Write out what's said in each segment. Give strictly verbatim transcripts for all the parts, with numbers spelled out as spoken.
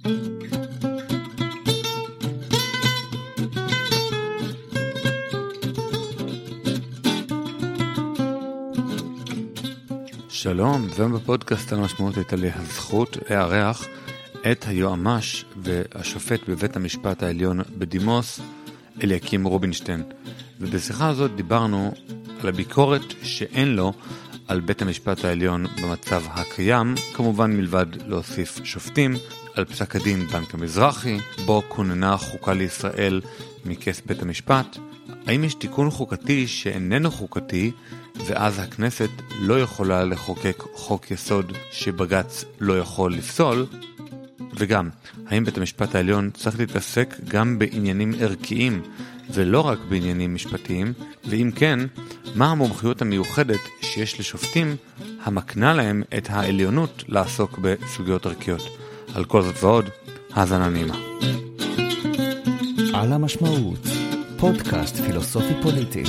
שלום, והיום בפודקאסט על המשמעות הייתה לי הזכות לארח את היועמ"ש והשופט בבית המשפט העליון בדימוס, אליקים רובינשטיין. ובשיחה הזאת דיברנו על הביקורת שאין לו על בית המשפט העליון במצב הקיים, כמובן מלבד להוסיף שופטים, על פסק הדין בנק המזרחי, בו כוננה חוקה לישראל מכס בית המשפט. האם יש תיקון חוקתי שאיננו חוקתי, ואז הכנסת לא יכולה לחוקק חוק יסוד שבג"ץ לא יכול לפסול? וגם, האם בית המשפט העליון צריך להתעסק גם בעניינים ערכיים ולא רק בעניינים משפטיים? ואם כן, מה המומחיות המיוחדת שיש לשופטים המקנה להם את העליונות לעסוק בסוגיות ערכיות? על כל זאת ועוד, האזנה נעימה. על המשמעות, פודקאסט פילוסופי פוליטי.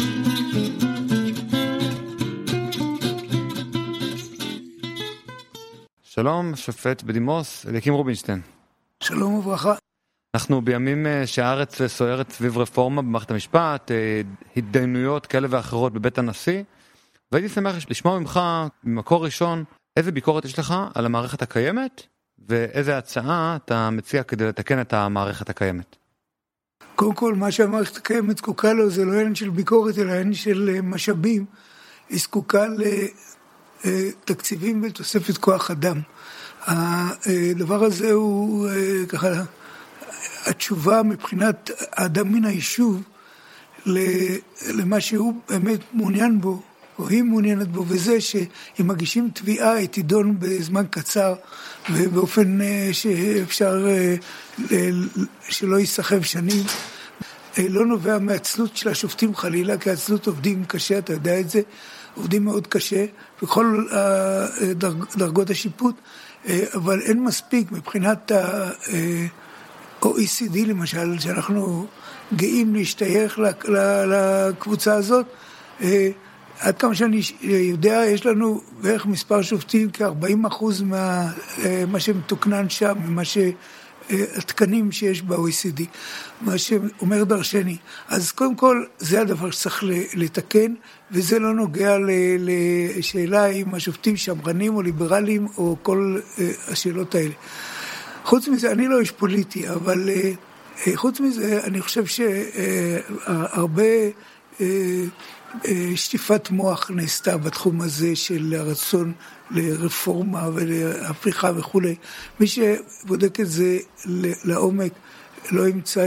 שלום, שופט בדימוס, אליקים רובינשטיין. שלום וברכה. אנחנו בימים שהארץ סוערת סביב רפורמה במערכת המשפט, התדיינויות כאלה ואחרות בבית הנשיא, והייתי שמח לשמוע ממך ממקור ראשון איזה ביקורת יש לך על המערכת הקיימת, ואיזה הצעה אתה מציע כדי לתקן את המערכת הקיימת. קודם כל, מה שהמערכת הקיימת זקוקה לו זה לא עניין של ביקורת, אלא עניין של משאבים. היא זקוקה לתקציבים ולתוספת כוח אדם. הדבר הזה הוא ככה, התשובה מבחינת האדם מן היישוב למה שהוא באמת מעוניין בו, או היא מעוניינת בו, וזה שאם מגישים תביעה, היא תידון בזמן קצר, ובאופן שאפשר שלא ייסחב שנים. לא נובע מעצלות של השופטים חלילה, כי עצלות עובדים קשה, אתה יודע את זה, עובדים מאוד קשה, בכל דרגות השיפוט, אבל אין מספיק מבחינת ה-או אי סי די למשל, שאנחנו גאים להשתייך לקבוצה הזאת. עד כמה שאני יודע, יש לנו בערך מספר שופטים, כ-ארבעים אחוז מה שמתוקנן שם, ממה שהתקנים שיש ב-או אי סי די, מה שאומר דרשני. אז קודם כל, זה הדבר שצריך לתקן, וזה לא נוגע לשאלה אם השופטים שמרנים או ליברליים, או כל השאלות האלה. חוץ מזה, אני לא איש פוליטי, אבל חוץ מזה, אני חושב שהרבה שטיפת מוח נעשתה בתחום הזה של הרצון לרפורמה ולהפיכה וכו'. מי שבודק את זה לעומק לא ימצא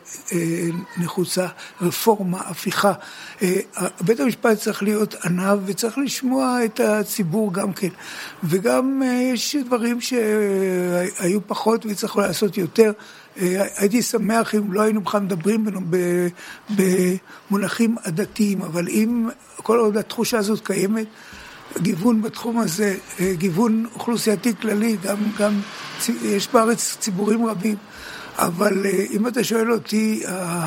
שנחוצה רפורמה, הפיכה. בית המשפט צריך להיות ענב וצריך לשמוע את הציבור גם כן. וגם יש דברים שהיו פחות וצריך לעשות יותר. הייתי שמח אם לא היינו בכלל מדברים במונחים עדתיים, אבל אם כל עוד התחושה הזאת קיימת, גיוון בתחום הזה, גיוון אוכלוסייתי כללי, גם, גם יש בארץ ציבורים רבים, אבל אם אתה שואל אותי,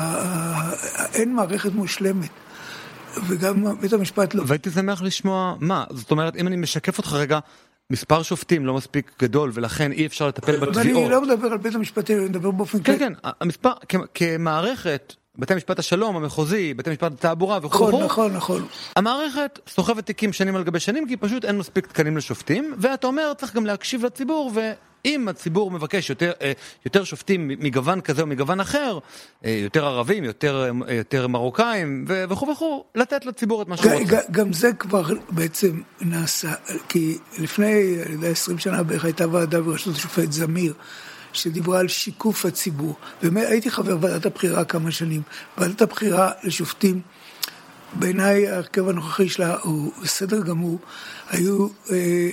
אין מערכת מושלמת, וגם בית המשפט לא. והייתי שמח לשמוע מה, זאת אומרת, אם אני משקף אותך רגע, מספר שופטים לא מספיק גדול, ולכן אי אפשר לטפל בתביעות. ואני לא מדבר על בית המשפט, אני מדבר באופן כן, כן, המספר, כמערכת, בתי משפט השלום, המחוזי, בתי משפט התעבורה וכו'. נכון, נכון, נכון. המערכת סוחבת תיקים שנים על גבי שנים, כי פשוט אין מספיק תקנים לשופטים, ואתה אומר, צריך גם להקשיב לציבור, ואם הציבור מבקש יותר, יותר שופטים מגוון כזה או מגוון אחר, יותר ערבים, יותר, יותר מרוקאים, וכו' וכו', לתת לציבור את מה שהוא רוצה. גם זה כבר בעצם נעשה, כי לפני עשרים שנה בערך הייתה ועדה בראשות השופט זמיר, שדיברה על שיקוף הציבור. והייתי חבר ועדת הבחירה כמה שנים. ועדת הבחירה לשופטים, בעיניי ההרכב הנוכחי שלה הוא בסדר גמור, היו אה,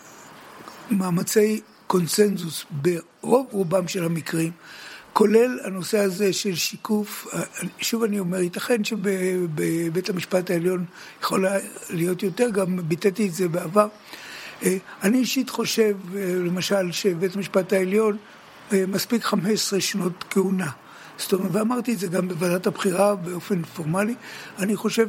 מאמצי קונסנזוס ברוב רובם של המקרים, כולל הנושא הזה של שיקוף. שוב אני אומר, ייתכן שבבית המשפט העליון יכול להיות יותר, גם ביטאתי את זה בעבר. אני אישית חושב, למשל, שבית המשפט העליון מספיק חמש עשרה שנות כהונה. זאת אומרת, ואמרתי את זה גם בוועדת הבחירה באופן פורמלי, אני חושב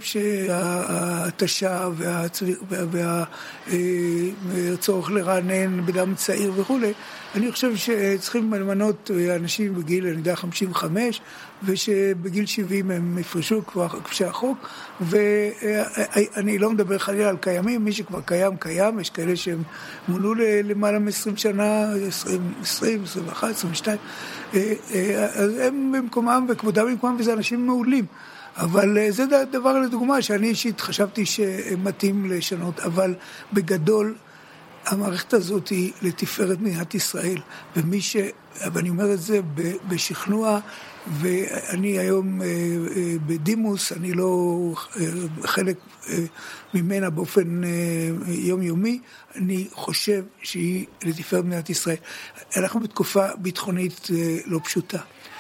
שהתשה והצורך לרענן בדם צעיר וכו', אני חושב שצריכים למנות אנשים בגיל, אני יודע, חמישים וחמש, ושבגיל שבעים הם יפרשו כבר כשהחוק, ואני לא מדבר חלילה על קיימים, מי שכבר קיים, קיים, יש כאלה שהם מונו למעלה מ-עשרים שנה, עשרים, עשרים, עשרים ואחת, עשרים ושתיים, אז הם במקומם וכבודם במקומם, וזה אנשים מעולים. אבל זה דבר לדוגמה שאני אישית חשבתי שמתאים לשנות, אבל בגדול המערכת הזאת היא לתפארת מדינת ישראל, ומי ש... ואני אומר את זה בשכנוע, ואני היום בדימוס, אני לא חלק ממנה באופן יומיומי, אני חושב שהיא לתפארת מדינת ישראל. אנחנו בתקופה ביטחונית לא פשוטה,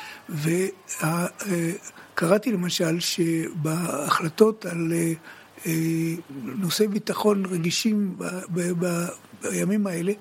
וקראתי למשל שבהחלטות על נושאי ביטחון רגישים בימים האלה,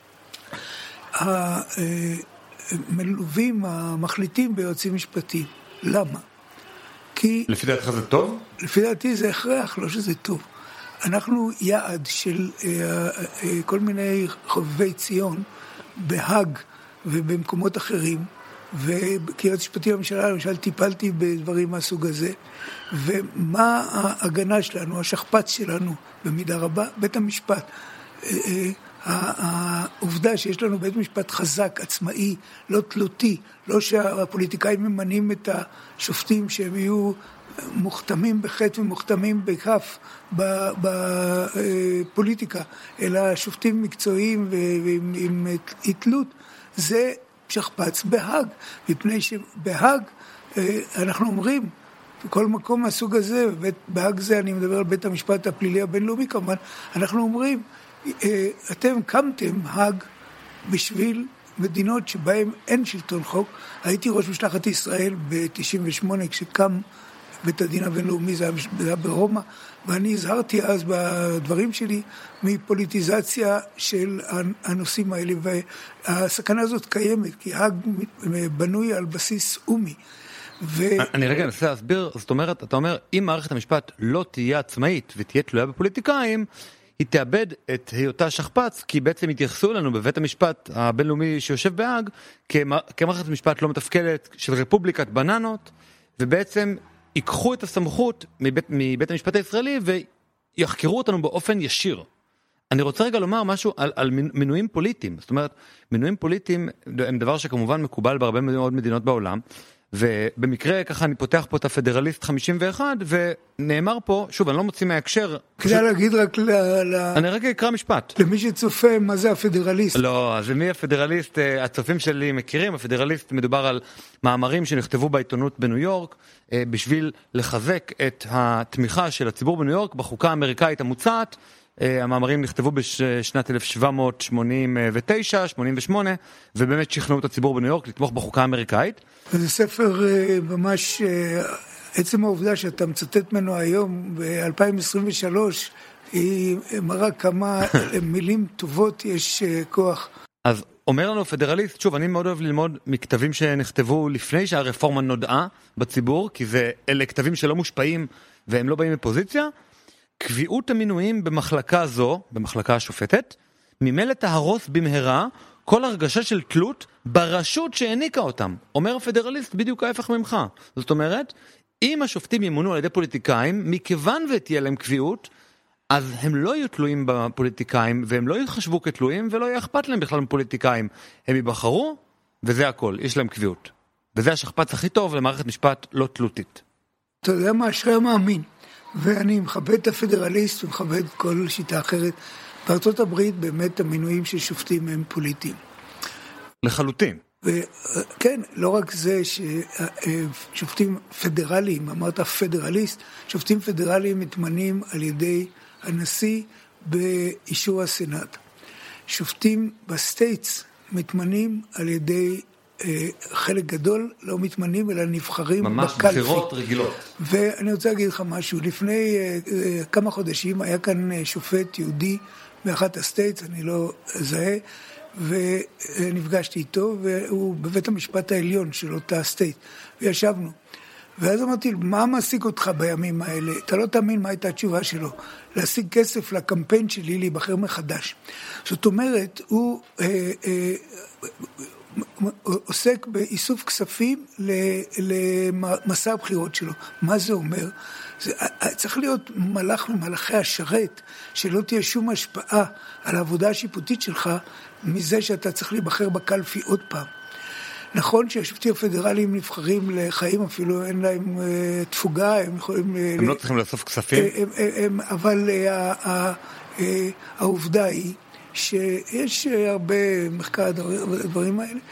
המלווים, המחליטים ביועצים משפטיים. למה? כי... לפי דעתך זה טוב? לפי דעתי זה הכרח, לא שזה טוב. אנחנו יעד של כל מיני חובבי ציון בהאג ובמקומות אחרים, וכיועץ משפטי לממשלה, למשל, טיפלתי בדברים מהסוג הזה, ומה ההגנה שלנו, השכפ"ץ שלנו, במידה רבה, בית המשפט. העובדה שיש לנו בית משפט חזק, עצמאי, לא תלותי, לא שהפוליטיקאים ממנים את השופטים שהם יהיו מוכתמים בחטא ומוכתמים בכף בפוליטיקה, אלא שופטים מקצועיים ועם התלות, זה שכפ"ץ בהאג, מפני שבהאג אנחנו אומרים, בכל מקום מהסוג הזה, בהאג זה אני מדבר על בית המשפט הפלילי הבינלאומי כמובן, אנחנו אומרים, אתם קמתם האג בשביל מדינות שבהן אין שלטון חוק. הייתי ראש משלחת ישראל ב-תשעים ושמונה כשקם בית הדין הבינלאומי, זה היה ברומא, ואני הזהרתי אז בדברים שלי מפוליטיזציה של הנושאים האלה, והסכנה הזאת קיימת, כי האג בנוי על בסיס אומי. ו... אני רגע אנסה להסביר, זאת אומרת, אתה אומר, אם מערכת המשפט לא תהיה עצמאית ותהיה תלויה בפוליטיקאים, היא תאבד את היותה שכפ"ץ, כי בעצם התייחסו לנו בבית המשפט הבינלאומי שיושב בהאג, כמערכת משפט לא מתפקדת של רפובליקת בננות, ובעצם ייקחו את הסמכות מבית, מבית המשפט הישראלי ויחקרו אותנו באופן ישיר. אני רוצה רגע לומר משהו על, על מינויים פוליטיים. זאת אומרת, מינויים פוליטיים הם דבר שכמובן מקובל בהרבה מאוד מדינות בעולם, ובמקרה ככה אני פותח פה את הפדרליסט חמישים ואחת, ונאמר פה, שוב, אני לא מוציא מההקשר. כדאי להגיד רק ל... אני רגע אקרא משפט. למי שצופה, מה זה הפדרליסט? לא, אז מי הפדרליסט? הצופים שלי מכירים, הפדרליסט מדובר על מאמרים שנכתבו בעיתונות בניו יורק, בשביל לחזק את התמיכה של הציבור בניו יורק בחוקה האמריקאית המוצעת. המאמרים נכתבו בשנת אלף שבע מאות שמונים ותשע שמונים ושמונה, ובאמת שכנעו את הציבור בניו יורק לתמוך בחוקה האמריקאית. זה ספר ממש, עצם העובדה שאתה מצטט ממנו היום ב-אלפיים עשרים ושלוש, היא מראה כמה מילים טובות יש כוח. אז אומר לנו פדרליסט, שוב, אני מאוד אוהב ללמוד מכתבים שנכתבו לפני שהרפורמה נודעה בציבור, כי זה אלה כתבים שלא מושפעים והם לא באים מפוזיציה. קביעות המינויים במחלקה זו, במחלקה השופטת, ממילא תהרוס במהרה כל הרגשה של תלות ברשות שהעניקה אותם. אומר הפדרליסט בדיוק ההפך ממך. זאת אומרת, אם השופטים ימונו על ידי פוליטיקאים, מכיוון ותהיה להם קביעות, אז הם לא יהיו תלויים בפוליטיקאים, והם לא יחשבו כתלויים, ולא יהיה אכפת להם בכלל מפוליטיקאים. הם ייבחרו, וזה הכל, יש להם קביעות. וזה השכפ"ץ הכי טוב למערכת משפט לא תלותית. אתה יודע מה, אשרי המאמין. ואני מכבד את הפדרליסט ומכבד כל שיטה אחרת. בארצות הברית באמת המינויים של שופטים הם פוליטיים. לחלוטין. וכן, לא רק זה ששופטים פדרליים, אמרת פדרליסט, שופטים פדרליים מתמנים על ידי הנשיא באישור הסנאט. שופטים בסטייטס מתמנים על ידי חלק גדול, לא מתמנים אלא נבחרים ממש בקלפי. ממש בחירות רגילות. ואני רוצה להגיד לך משהו, לפני uh, כמה חודשים היה כאן uh, שופט יהודי באחת הסטייטס, אני לא זהה, ונפגשתי איתו, והוא בבית המשפט העליון של אותה סטייט, וישבנו. ואז אמרתי לו, מה מעסיק אותך בימים האלה? אתה לא תאמין מה הייתה התשובה שלו. להשיג כסף לקמפיין שלי להיבחר מחדש. זאת אומרת, הוא אה, אה, עוסק באיסוף כספים למסע הבחירות שלו. מה זה אומר? זה, צריך להיות מלאך ממלאכי השרת, שלא תהיה שום השפעה על העבודה השיפוטית שלך, מזה שאתה צריך להיבחר בקלפי עוד פעם. נכון שהשופטים הפדרליים נבחרים לחיים, אפילו אין להם uh, תפוגה, הם יכולים... הם ל... לא צריכים לאסוף כספים? הם, הם, הם, אבל uh, uh, uh, העובדה היא שיש הרבה מחקר דברים האלה,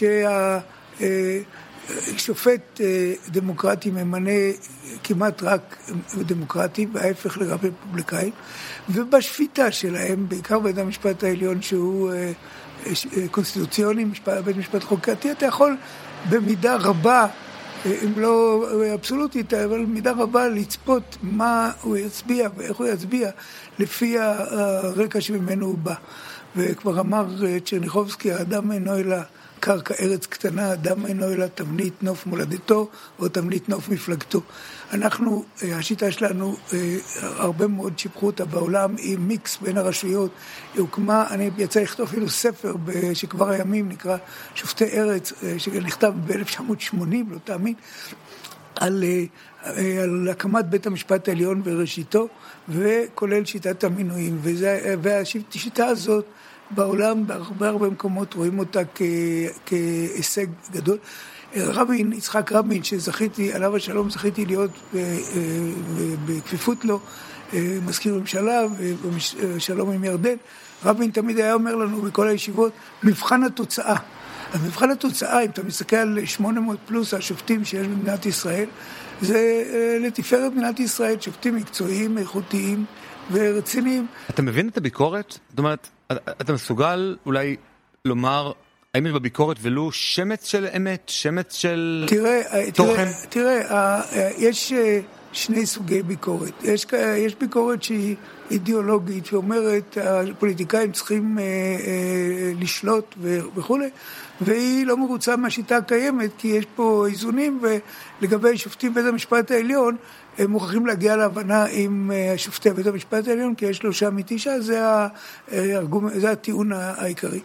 שהשופט uh, uh, דמוקרטי ממנה כמעט רק דמוקרטי, וההפך לרב רפובליקאים, ובשפיטה שלהם, בעיקר בית המשפט העליון שהוא... Uh, קונסטיטוציוני, בית משפט חוקתי, אתה יכול במידה רבה, אם לא אבסולוטית, אבל במידה רבה לצפות מה הוא יצביע ואיך הוא יצביע לפי הרקע שממנו הוא בא. וכבר אמר צ'רניחובסקי, האדם אינו אלא קרקע ארץ קטנה, אדם אינו אלא תבנית נוף מולדתו או תבנית נוף מפלגתו. אנחנו, השיטה שלנו, הרבה מאוד שיפחו אותה בעולם, עם מיקס בין הרשויות. היא הוקמה, אני יצא לכתוב אפילו ספר שכבר הימים נקרא שופטי ארץ, שנכתב ב-אלף תשע מאות שמונים, לא תאמין, על, על הקמת בית המשפט העליון וראשיתו, וכולל שיטת המינויים. וזה, והשיטה הזאת, בעולם, בהרבה הרבה מקומות רואים אותה כ, כהישג גדול. רבין, יצחק רבין, שזכיתי, עליו השלום, זכיתי להיות בכפיפות לו, מזכיר ממשלה, ושלום עם ירדן. רבין תמיד היה אומר לנו בכל הישיבות, מבחן התוצאה. אז מבחן התוצאה, אם אתה מסתכל על שמונה מאות פלוס השופטים שיש במדינת ישראל, זה לתפארת מדינת ישראל, שופטים מקצועיים, איכותיים ורציניים. אתה מבין את הביקורת? זאת אומרת, אתה מסוגל אולי לומר, האם יש בביקורת ולו שמץ של אמת, שמץ של תראה, תוכן? תראה, תראה, יש שני סוגי ביקורת. יש, יש ביקורת שהיא אידיאולוגית, שאומרת, הפוליטיקאים צריכים אה, אה, לשלוט וכו', והיא לא מרוצה מהשיטה הקיימת, כי יש פה איזונים, ולגבי שופטים בית המשפט העליון, הם מוכרחים להגיע להבנה עם שופטי בית המשפט העליון, כי יש שלושה מתשעה, זה, זה הטיעון העיקרי.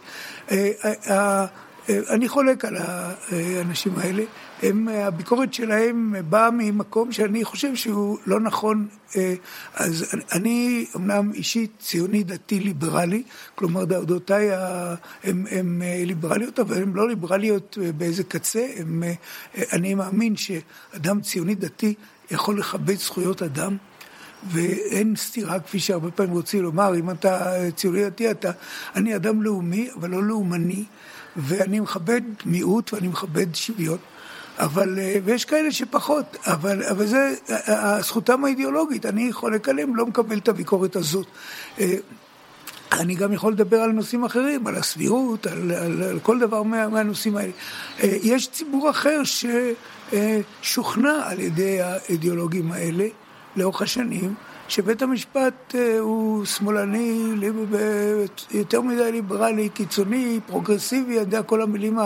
אני חולק על האנשים האלה, הם, הביקורת שלהם באה ממקום שאני חושב שהוא לא נכון. אז אני אמנם אישית ציוני דתי ליברלי, כלומר דעותיי הם, הם ליברליות, אבל הם לא ליברליות באיזה קצה. הם, אני מאמין שאדם ציוני דתי יכול לכבד זכויות אדם, ואין סתירה כפי שהרבה פעמים רוצים לומר, אם אתה ציוני דתי, אתה, אני אדם לאומי, אבל לא לאומני, ואני מכבד מיעוט ואני מכבד שוויון, אבל, ויש כאלה שפחות, אבל, אבל זה זכותם האידיאולוגית, אני חולק עליהם, לא מקבל את הביקורת הזאת. אני גם יכול לדבר על נושאים אחרים, על הסבירות, על, על, על כל דבר מה, מהנושאים האלה. יש ציבור אחר ששוכנע על ידי האידיאולוגים האלה לאורך השנים, שבית המשפט הוא שמאלני, יותר מדי ליברלי, קיצוני, פרוגרסיבי, יודע כל המילים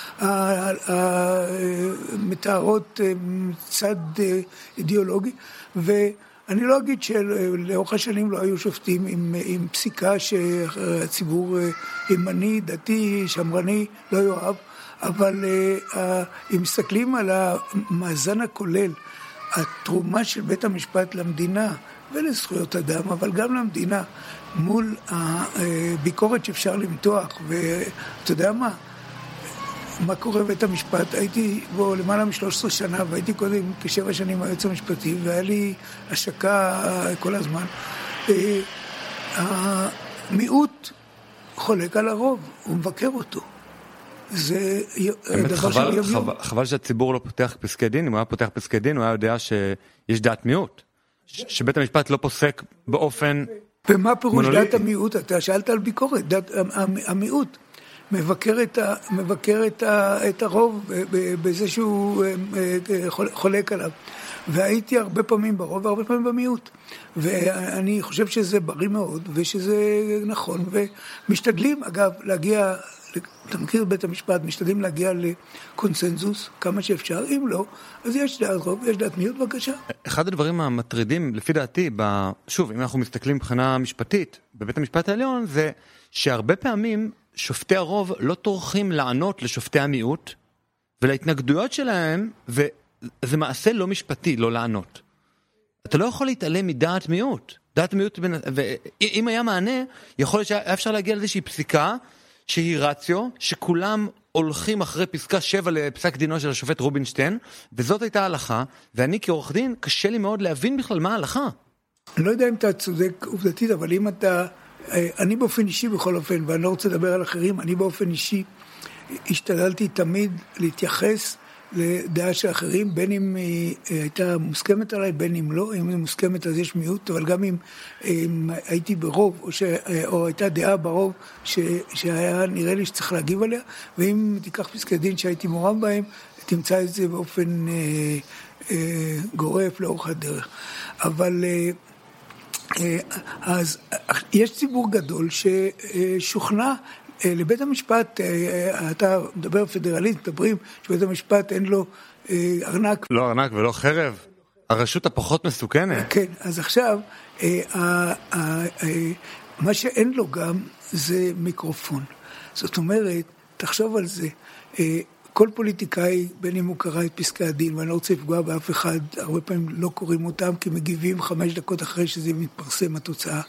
המתארות צד אידיאולוגי, ואני לא אגיד שלאורך השנים לא היו שופטים עם, עם פסיקה שהציבור ימני, דתי, שמרני, לא יאהב, אבל אם מסתכלים על המאזן הכולל, התרומה של בית המשפט למדינה ולזכויות אדם, אבל גם למדינה, מול הביקורת שאפשר למתוח, ואתה יודע מה? מה קורה בבית המשפט? הייתי בו למעלה משלוש עשרה שנה, והייתי קודם כשבע שנים היועץ המשפטי, והיה לי השקה כל הזמן. המיעוט חולק על הרוב, הוא מבקר אותו. זה דבר חבל, חבל, חבל שהציבור לא פותח פסקי דין. אם הוא היה פותח פסקי דין, הוא היה יודע שיש דעת מיעוט, שבית המשפט לא פוסק באופן ומה פירוש דעת המיעוט? אתה שאלת על ביקורת. דעת המיעוט מבקר את, ה, מבקר את, ה, את הרוב בזה שהוא חולק עליו. והייתי הרבה פעמים ברוב והרבה פעמים במיעוט. ואני חושב שזה בריא מאוד ושזה נכון, ומשתדלים אגב להגיע אתה מכיר בית המשפט, משתדלים להגיע לקונסנזוס כמה שאפשר, אם לא, אז יש דעת רוב, יש דעת מיעוט, בבקשה. אחד הדברים המטרידים, לפי דעתי, שוב, אם אנחנו מסתכלים מבחינה משפטית, בבית המשפט העליון, זה שהרבה פעמים שופטי הרוב לא טורחים לענות לשופטי המיעוט, ולהתנגדויות שלהם, וזה מעשה לא משפטי, לא לענות. אתה לא יכול להתעלם מדעת מיעוט. דעת מיעוט, ואם היה מענה, יכול להיות שהיה אפשר להגיע לאיזושהי פסיקה, שהיא רציו, שכולם הולכים אחרי פסקה שבע לפסק דינו של השופט רובינשטיין, וזאת הייתה ההלכה, ואני כעורך דין, קשה לי מאוד להבין בכלל מה ההלכה. אני לא יודע אם אתה צודק עובדתית, אבל אם אתה, אני באופן אישי בכל אופן, ואני לא רוצה לדבר על אחרים, אני באופן אישי, השתדלתי תמיד להתייחס לדעה של אחרים, בין אם היא הייתה מוסכמת עליי, בין אם לא, אם היא מוסכמת אז יש מיעוט, אבל גם אם, אם הייתי ברוב, או, ש, או הייתה דעה ברוב ש, שהיה נראה לי שצריך להגיב עליה, ואם תיקח פסקי דין שהייתי מורם בהם, תמצא את זה באופן אה, אה, גורף לאורך הדרך. אבל אה, אה, אז יש ציבור גדול ששוכנע, לבית המשפט, אתה מדבר פדרליסט, מדברים שבית המשפט אין לו ארנק. לא ארנק ולא חרב, הרשות הפחות מסוכנת. כן, אז עכשיו, מה שאין לו גם זה מיקרופון. זאת אומרת, תחשוב על זה, כל פוליטיקאי, בין אם הוא קרא את פסקי הדין, ואני לא רוצה לפגוע באף אחד, הרבה פעמים לא קוראים אותם, כי מגיבים חמש דקות אחרי שזה מתפרסם התוצאה.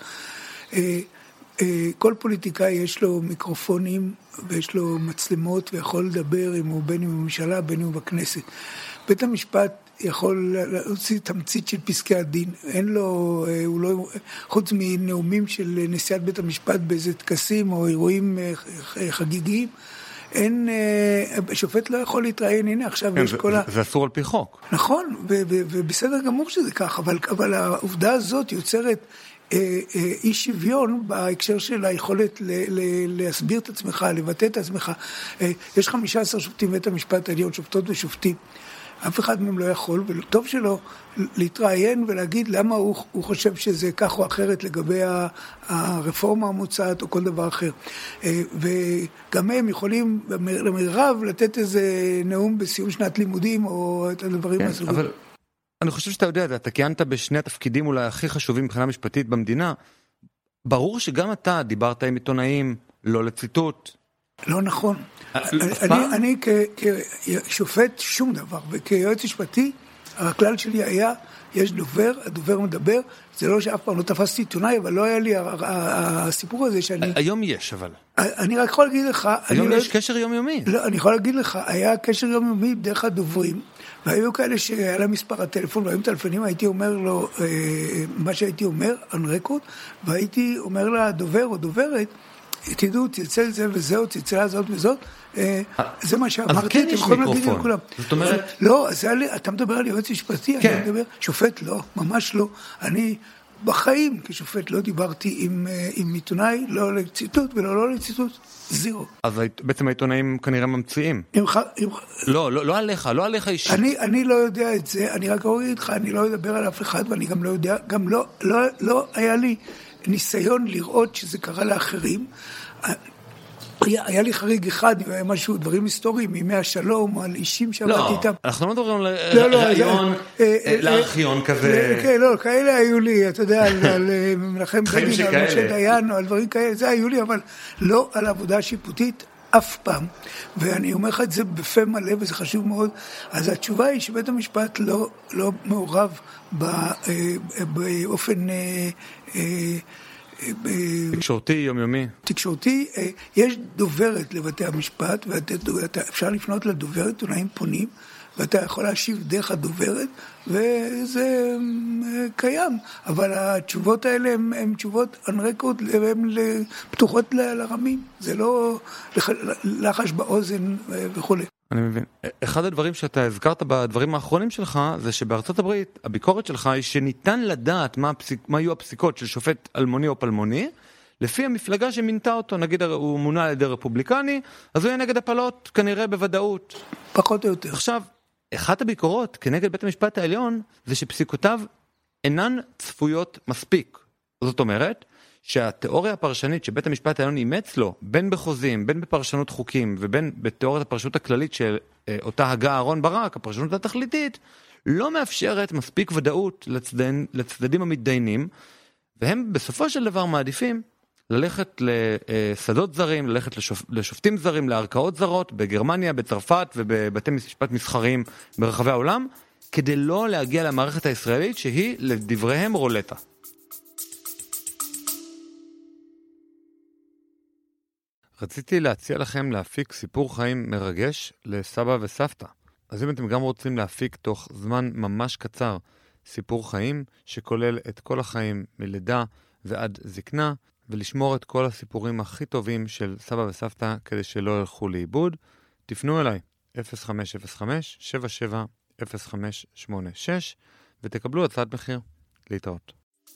כל פוליטיקאי יש לו מיקרופונים ויש לו מצלמות ויכול לדבר אם הוא בין אם בממשלה, בין אם בכנסת. בית המשפט יכול להוציא תמצית של פסקי הדין, אין לו, הוא לא, חוץ מנאומים של נשיאת בית המשפט באיזה טקסים או אירועים חגיגיים, אין, השופט לא יכול להתראיין, הנה עכשיו כן, יש זה, כל זה, ה... זה אסור על פי חוק. נכון, ו- ו- ובסדר גמור שזה כך, אבל, אבל העובדה הזאת יוצרת אי שוויון בהקשר של היכולת ל- ל- להסביר את עצמך, לבטא את עצמך. יש חמישה עשר שופטים בית המשפט העליון, שופטות ושופטים. אף אחד מהם לא יכול, וטוב שלו להתראיין ולהגיד למה הוא, הוא חושב שזה כך או אחרת לגבי הרפורמה המוצעת או כל דבר אחר. וגם הם יכולים למרב לתת איזה נאום בסיום שנת לימודים או את הדברים כן, הסוגים. אבל אני חושב שאתה יודע, אתה כיהנת בשני התפקידים אולי הכי חשובים מבחינה משפטית במדינה. ברור שגם אתה דיברת עם עיתונאים, לא לציטוט. לא נכון. אני כשופט שום דבר, וכיועץ משפטי, הכלל שלי היה, יש דובר, הדובר מדבר, זה לא שאף פעם לא תפסתי עיתונאי, אבל לא היה לי הסיפור הזה שאני... היום יש, אבל. אני רק יכול להגיד לך... היום יש קשר יומיומי. לא, אני יכול להגיד לך, היה קשר יומיומי דרך הדוברים, והיו כאלה שהיה לה מספר הטלפון, והיום טלפונים, הייתי אומר לו מה שהייתי אומר, on record, והייתי אומר לה דובר או דוברת, תדעו, צלצל זה וזה, או צלצלה זאת וזאת, זה מה שאמרתי. אז כן יש מיקרופון. זאת אומרת... לא, אתה מדבר על יועץ משפטי, אני מדבר, שופט לא, ממש לא. אני בחיים כשופט לא דיברתי עם עיתונאי, לא לציטוט ולא לא לציטוט, זירו. אז בעצם העיתונאים כנראה ממציאים. לא, לא עליך, לא עליך אישית. אני לא יודע את זה, אני רק אוריד איתך, אני לא אדבר על אף אחד, ואני גם לא יודע, גם לא היה לי ניסיון לראות שזה קרה לאחרים. היה, היה לי חריג אחד, היה משהו, דברים היסטוריים, מימי השלום, על אישים שעבדתי איתם. לא, אנחנו לא מדברים על רעיון, לארכיון כזה. כן, לא, כאלה היו לי, אתה יודע, על מנחם בגין, על משה דיין, או על דברים כאלה, זה היו לי, אבל לא על עבודה שיפוטית אף פעם. ואני אומר לך את זה בפה מלא, וזה חשוב מאוד. אז התשובה היא שבית המשפט לא, לא מעורב באופן... תקשורתי, יומיומי. תקשורתי, יש דוברת לבתי המשפט, ואפשר לפנות לדוברת, עיתונאים פונים, ואתה יכול להשיב דרך הדוברת, וזה קיים. אבל התשובות האלה הן תשובות on record, והן פתוחות לרמים. זה לא לחש באוזן וכו'. אני מבין. אחד הדברים שאתה הזכרת בדברים האחרונים שלך, זה שבארצות הברית, הביקורת שלך היא שניתן לדעת מה, הפסיק, מה יהיו הפסיקות של שופט אלמוני או פלמוני, לפי המפלגה שמינתה אותו, נגיד הוא מונה על ידי רפובליקני, אז הוא יהיה נגד הפלות, כנראה בוודאות. פחות או יותר. עכשיו, אחת הביקורות כנגד בית המשפט העליון, זה שפסיקותיו אינן צפויות מספיק. זאת אומרת, שהתיאוריה הפרשנית שבית המשפט העליון אימץ לו, בין בחוזים, בין בפרשנות חוקים, ובין בתיאוריית הפרשנות הכללית של אה, אותה הגה אהרון ברק, הפרשנות התכליתית, לא מאפשרת מספיק ודאות לצדד, לצדדים המתדיינים, והם בסופו של דבר מעדיפים ללכת לשדות זרים, ללכת לשופ... לשופטים זרים, לערכאות זרות, בגרמניה, בצרפת ובבתי משפט מסחריים ברחבי העולם, כדי לא להגיע למערכת הישראלית שהיא לדבריהם רולטה. רציתי להציע לכם להפיק סיפור חיים מרגש לסבא וסבתא. אז אם אתם גם רוצים להפיק תוך זמן ממש קצר סיפור חיים שכולל את כל החיים מלידה ועד זקנה, ולשמור את כל הסיפורים הכי טובים של סבא וסבתא כדי שלא ילכו לאיבוד, תפנו אליי אפס חמש אפס חמש שבע שבע אפס חמש שמונה שש ותקבלו הצעת מחיר. להתראות.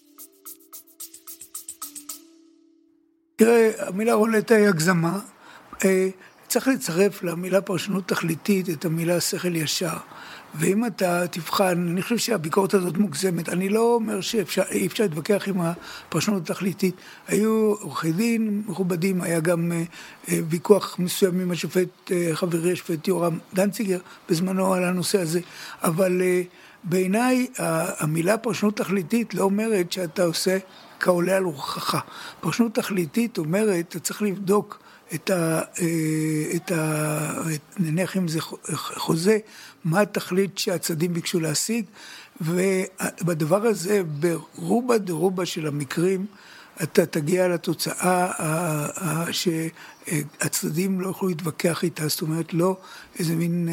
תראה, המילה רולטה היא הגזמה. צריך לצרף למילה פרשנות תכליתית את המילה שכל ישר. ואם אתה תבחן, אני חושב שהביקורת הזאת מוגזמת. אני לא אומר שאי אפשר להתווכח עם הפרשנות התכליתית. היו עורכי דין מכובדים, היה גם ויכוח מסוים עם השופט, חברי השופט יורם דנציגר, בזמנו על הנושא הזה. אבל בעיניי המילה פרשנות תכליתית לא אומרת שאתה עושה כעולה על רוחך. פרשנות תכליתית אומרת, אתה צריך לבדוק את ה... את ה... נניח אם זה חוזה, מה התכלית שהצדדים ביקשו להשיג, ובדבר הזה, ברובה דרובה של המקרים, אתה תגיע לתוצאה שהצדדים לא יכולו להתווכח איתה, זאת אומרת, לא איזה מין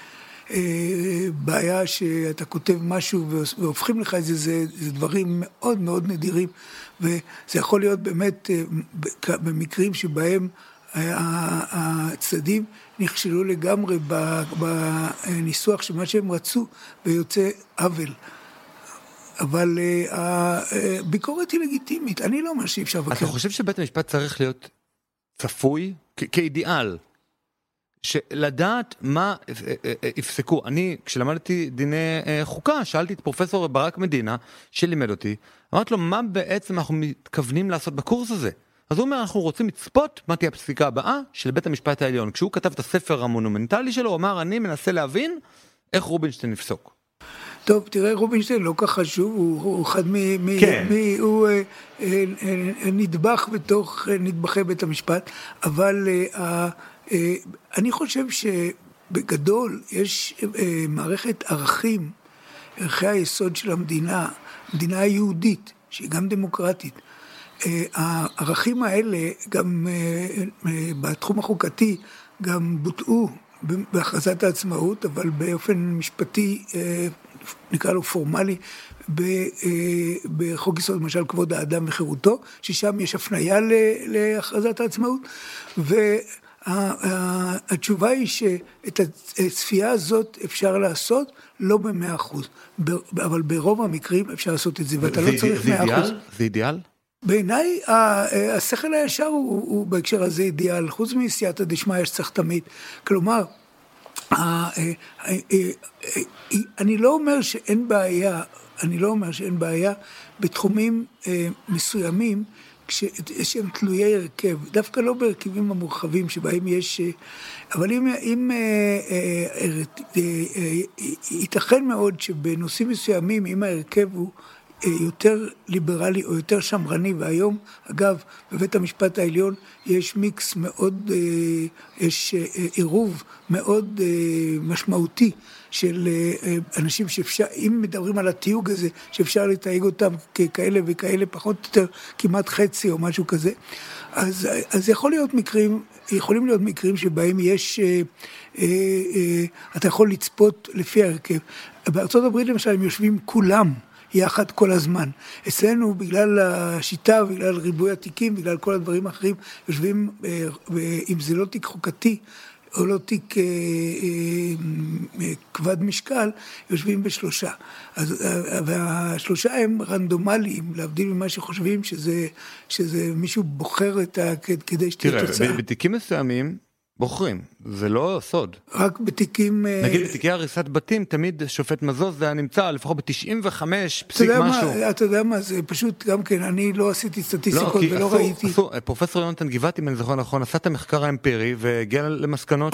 בעיה שאתה כותב משהו והופכים לך את זה, זה, זה דברים מאוד מאוד נדירים, וזה יכול להיות באמת במקרים שבהם הצדדים נכשלו לגמרי בניסוח של מה שהם רצו ויוצא עוול. אבל הביקורת היא לגיטימית, אני לא אומר שאי אפשר לבקר. אתה חושב שבית המשפט צריך להיות צפוי כאידיאל? שלדעת מה הפסקו. אני, כשלמדתי דיני חוקה, שאלתי את פרופסור ברק מדינה, שלימד אותי, אמרתי לו, מה בעצם אנחנו מתכוונים לעשות בקורס הזה? אז הוא אומר, אנחנו רוצים לצפות מה תהיה הפסיקה הבאה של בית המשפט העליון. כשהוא כתב את הספר המונומנטלי שלו, הוא אמר, אני מנסה להבין איך רובינשטיין נפסוק. טוב, תראה, רובינשטיין לא כך חשוב, הוא אחד מ... כן. מ הוא נדבך בתוך נדבכי בית המשפט, אבל אני חושב שבגדול יש מערכת ערכים, ערכי היסוד של המדינה, מדינה היהודית, שהיא גם דמוקרטית. הערכים האלה גם בתחום החוקתי גם בוטאו בהכרזת העצמאות, אבל באופן משפטי, נקרא לו פורמלי, בחוק יסוד למשל כבוד האדם וחירותו, ששם יש הפניה להכרזת העצמאות, והתשובה היא שאת הצפייה הזאת אפשר לעשות לא במאה אחוז, אבל ברוב המקרים אפשר לעשות את זה, ואתה לא צריך מאה אחוז. זה אידיאל? בעיניי, השכל הישר הוא, הוא בהקשר הזה אידיאל, חוץ מסייעתא דשמיא שצריך תמיד. כלומר, אני לא אומר שאין בעיה, אני לא אומר שאין בעיה בתחומים מסוימים, שהם תלויי הרכב, דווקא לא בהרכבים המורחבים שבהם יש, אבל אם, אם ייתכן מאוד שבנושאים מסוימים, אם ההרכב הוא יותר ליברלי או יותר שמרני, והיום, אגב, בבית המשפט העליון יש מיקס מאוד, יש עירוב מאוד משמעותי של אנשים שאפשר, אם מדברים על התיוג הזה, שאפשר לתייג אותם ככאלה וכאלה, פחות או יותר כמעט חצי או משהו כזה, אז, אז יכול להיות מקרים, יכולים להיות מקרים שבהם יש, אתה יכול לצפות לפי הרכב. בארצות הברית למשל הם יושבים כולם, יחד כל הזמן. אצלנו, בגלל השיטה, בגלל ריבוי התיקים, בגלל כל הדברים האחרים, יושבים, אם זה לא תיק חוקתי, או לא תיק כבד משקל, יושבים בשלושה. אז, והשלושה הם רנדומליים, להבדיל ממה שחושבים שזה, שזה מישהו בוחר את ה... כדי שתהיה תוצאה. תראה, בתיקים מסוימים, בוחרים, זה לא סוד. רק בתיקים... נגיד בתיקי הריסת בתים, תמיד שופט מזוז זה נמצא לפחות ב-תשעים וחמש פסיק משהו. אתה יודע מה, זה פשוט גם כן, אני לא עשיתי סטטיסטיקות ולא ראיתי. פרופסור יונתן גבעתי, אם אני זוכר נכון, עשה את המחקר האמפירי והגיע למסקנות...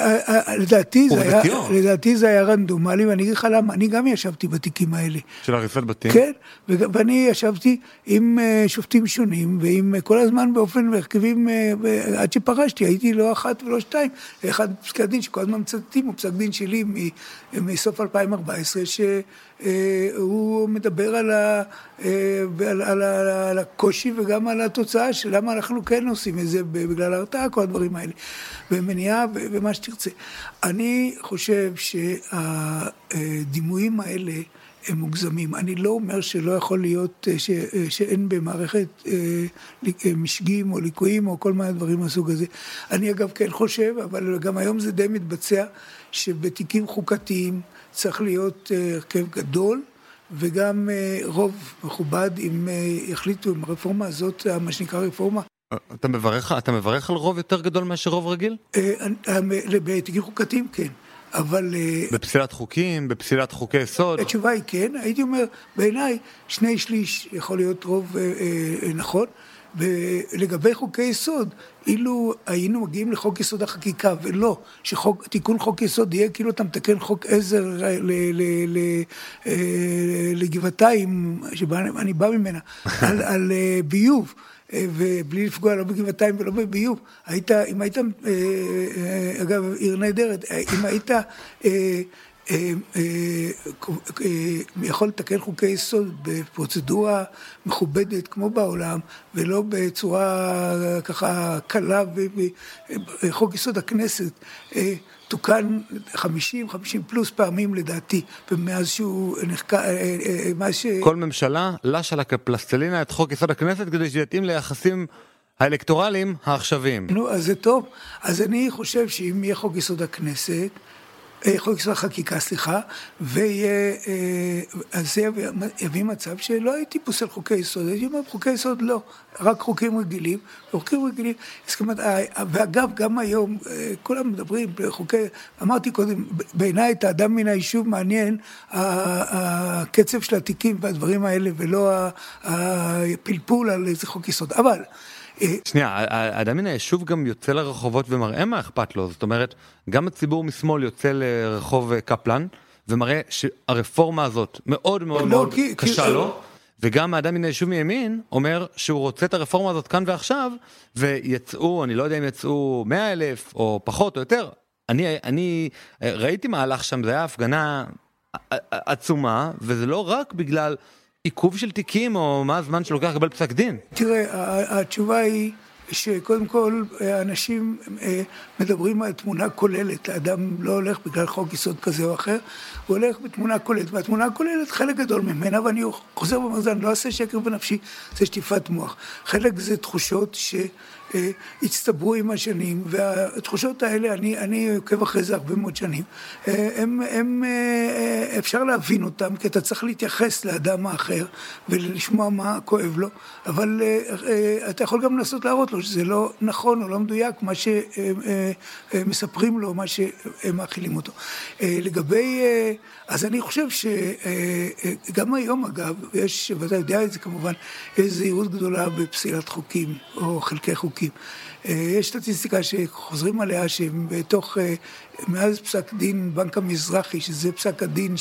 לדעתי זה היה רנדומלי, ואני אגיד לך למה, אני גם ישבתי בתיקים האלה. של הריסת בתים? כן, ואני ישבתי עם שופטים שונים, ועם כל הזמן באופן מרכבים, עד שפרשתי, הייתי לא אחת ולא שתיים, אחד פסקי הדין שכל הזמן מצטטים, הוא פסק דין שלי מסוף אלפיים וארבע עשרה, שהוא מדבר על, ה, על, על, על הקושי וגם על התוצאה של למה אנחנו כן עושים את זה בגלל ההרתעה, כל הדברים האלה, ומניעה ומה שתרצה. אני חושב שהדימויים האלה הם מוגזמים. אני לא אומר שלא יכול להיות, ש, שאין במערכת משגים או ליקויים או כל מיני דברים מהסוג הזה. אני אגב כן חושב, אבל גם היום זה די מתבצע, שבתיקים חוקתיים צריך להיות הרכב גדול, וגם רוב מכובד אם יחליטו עם הרפורמה הזאת, מה שנקרא רפורמה. אתה מברך, אתה מברך על רוב יותר גדול מאשר רוב רגיל? בתיקים חוקתיים כן. אבל... בפסילת חוקים, בפסילת חוקי יסוד? התשובה היא כן, הייתי אומר, בעיניי שני שליש יכול להיות רוב אה, אה, נכון, ולגבי חוקי יסוד, אילו היינו מגיעים לחוק יסוד החקיקה, ולא שתיקון חוק יסוד יהיה כאילו אתה מתקן חוק עזר ל, ל, ל, אה, לגבעתיים, שבה אני בא ממנה, על, על אה, ביוב, ובלי לפגוע לא בגבעתיים ולא בביוב, היית, אם היית, אגב, עיר נהדרת, אם היית יכול לתקן חוקי יסוד בפרוצדורה מכובדת כמו בעולם, ולא בצורה ככה קלה, וחוק יסוד הכנסת תוקן חמישים, חמישים פלוס פעמים לדעתי, ומאז שהוא נחקר, ש... כל ממשלה לשה לה כפלסטלינה את חוק יסוד הכנסת כדי שיתאים ליחסים האלקטורליים העכשוויים. נו, אז זה טוב. אז אני חושב שאם יהיה חוק יסוד הכנסת, חוק יסוד החקיקה, סליחה, ויהיה, אז זה יביא מצב שלא הייתי פוסל חוקי יסוד, הייתי אומר, חוקי יסוד לא, רק חוקים רגילים, חוקים רגילים, ואגב, גם היום, כולם מדברים, חוקי, אמרתי קודם, בעיניי את האדם מן היישוב מעניין, הקצב של התיקים והדברים האלה, ולא הפלפול על איזה חוק יסוד, אבל... שנייה, האדם מן היישוב גם יוצא לרחובות ומראה מה אכפת לו, זאת אומרת, גם הציבור משמאל יוצא לרחוב קפלן, ומראה שהרפורמה הזאת מאוד מאוד מאוד קשה לו, וגם האדם מן היישוב מימין אומר שהוא רוצה את הרפורמה הזאת כאן ועכשיו, ויצאו, אני לא יודע אם יצאו מאה אלף או פחות או יותר, אני, אני ראיתי מהלך שם, זה היה הפגנה עצומה, וזה לא רק בגלל... עיכוב של תיקים, או מה הזמן שלוקח לקבל פסק דין? תראה, התשובה היא שקודם כל אנשים מדברים על תמונה כוללת, האדם לא הולך בגלל חוק יסוד כזה או אחר, הוא הולך בתמונה כוללת, והתמונה כוללת חלק גדול ממנה, ואני חוזר ואומר, אני לא אעשה שקר בנפשי, זה שטיפת מוח. חלק זה תחושות שהצטברו עם השנים, והתחושות האלה, אני, אני עוקב אחרי זה הרבה מאוד שנים, הם, הם, אפשר להבין אותם, כי אתה צריך להתייחס לאדם האחר, ולשמוע מה כואב לו, אבל אתה יכול גם לנסות להראות לו, שזה לא נכון או לא מדויק, מה שמספרים לו, מה שהם מאכילים אותו. לגבי, אז אני חושב שגם היום אגב, יש, ואתה יודע את זה כמובן, יש זהירות גדולה בפסילת חוקים, או חלקי חוקים. יש סטטיסטיקה שחוזרים עליה, שבתוך, מאז פסק דין בנק המזרחי, שזה פסק הדין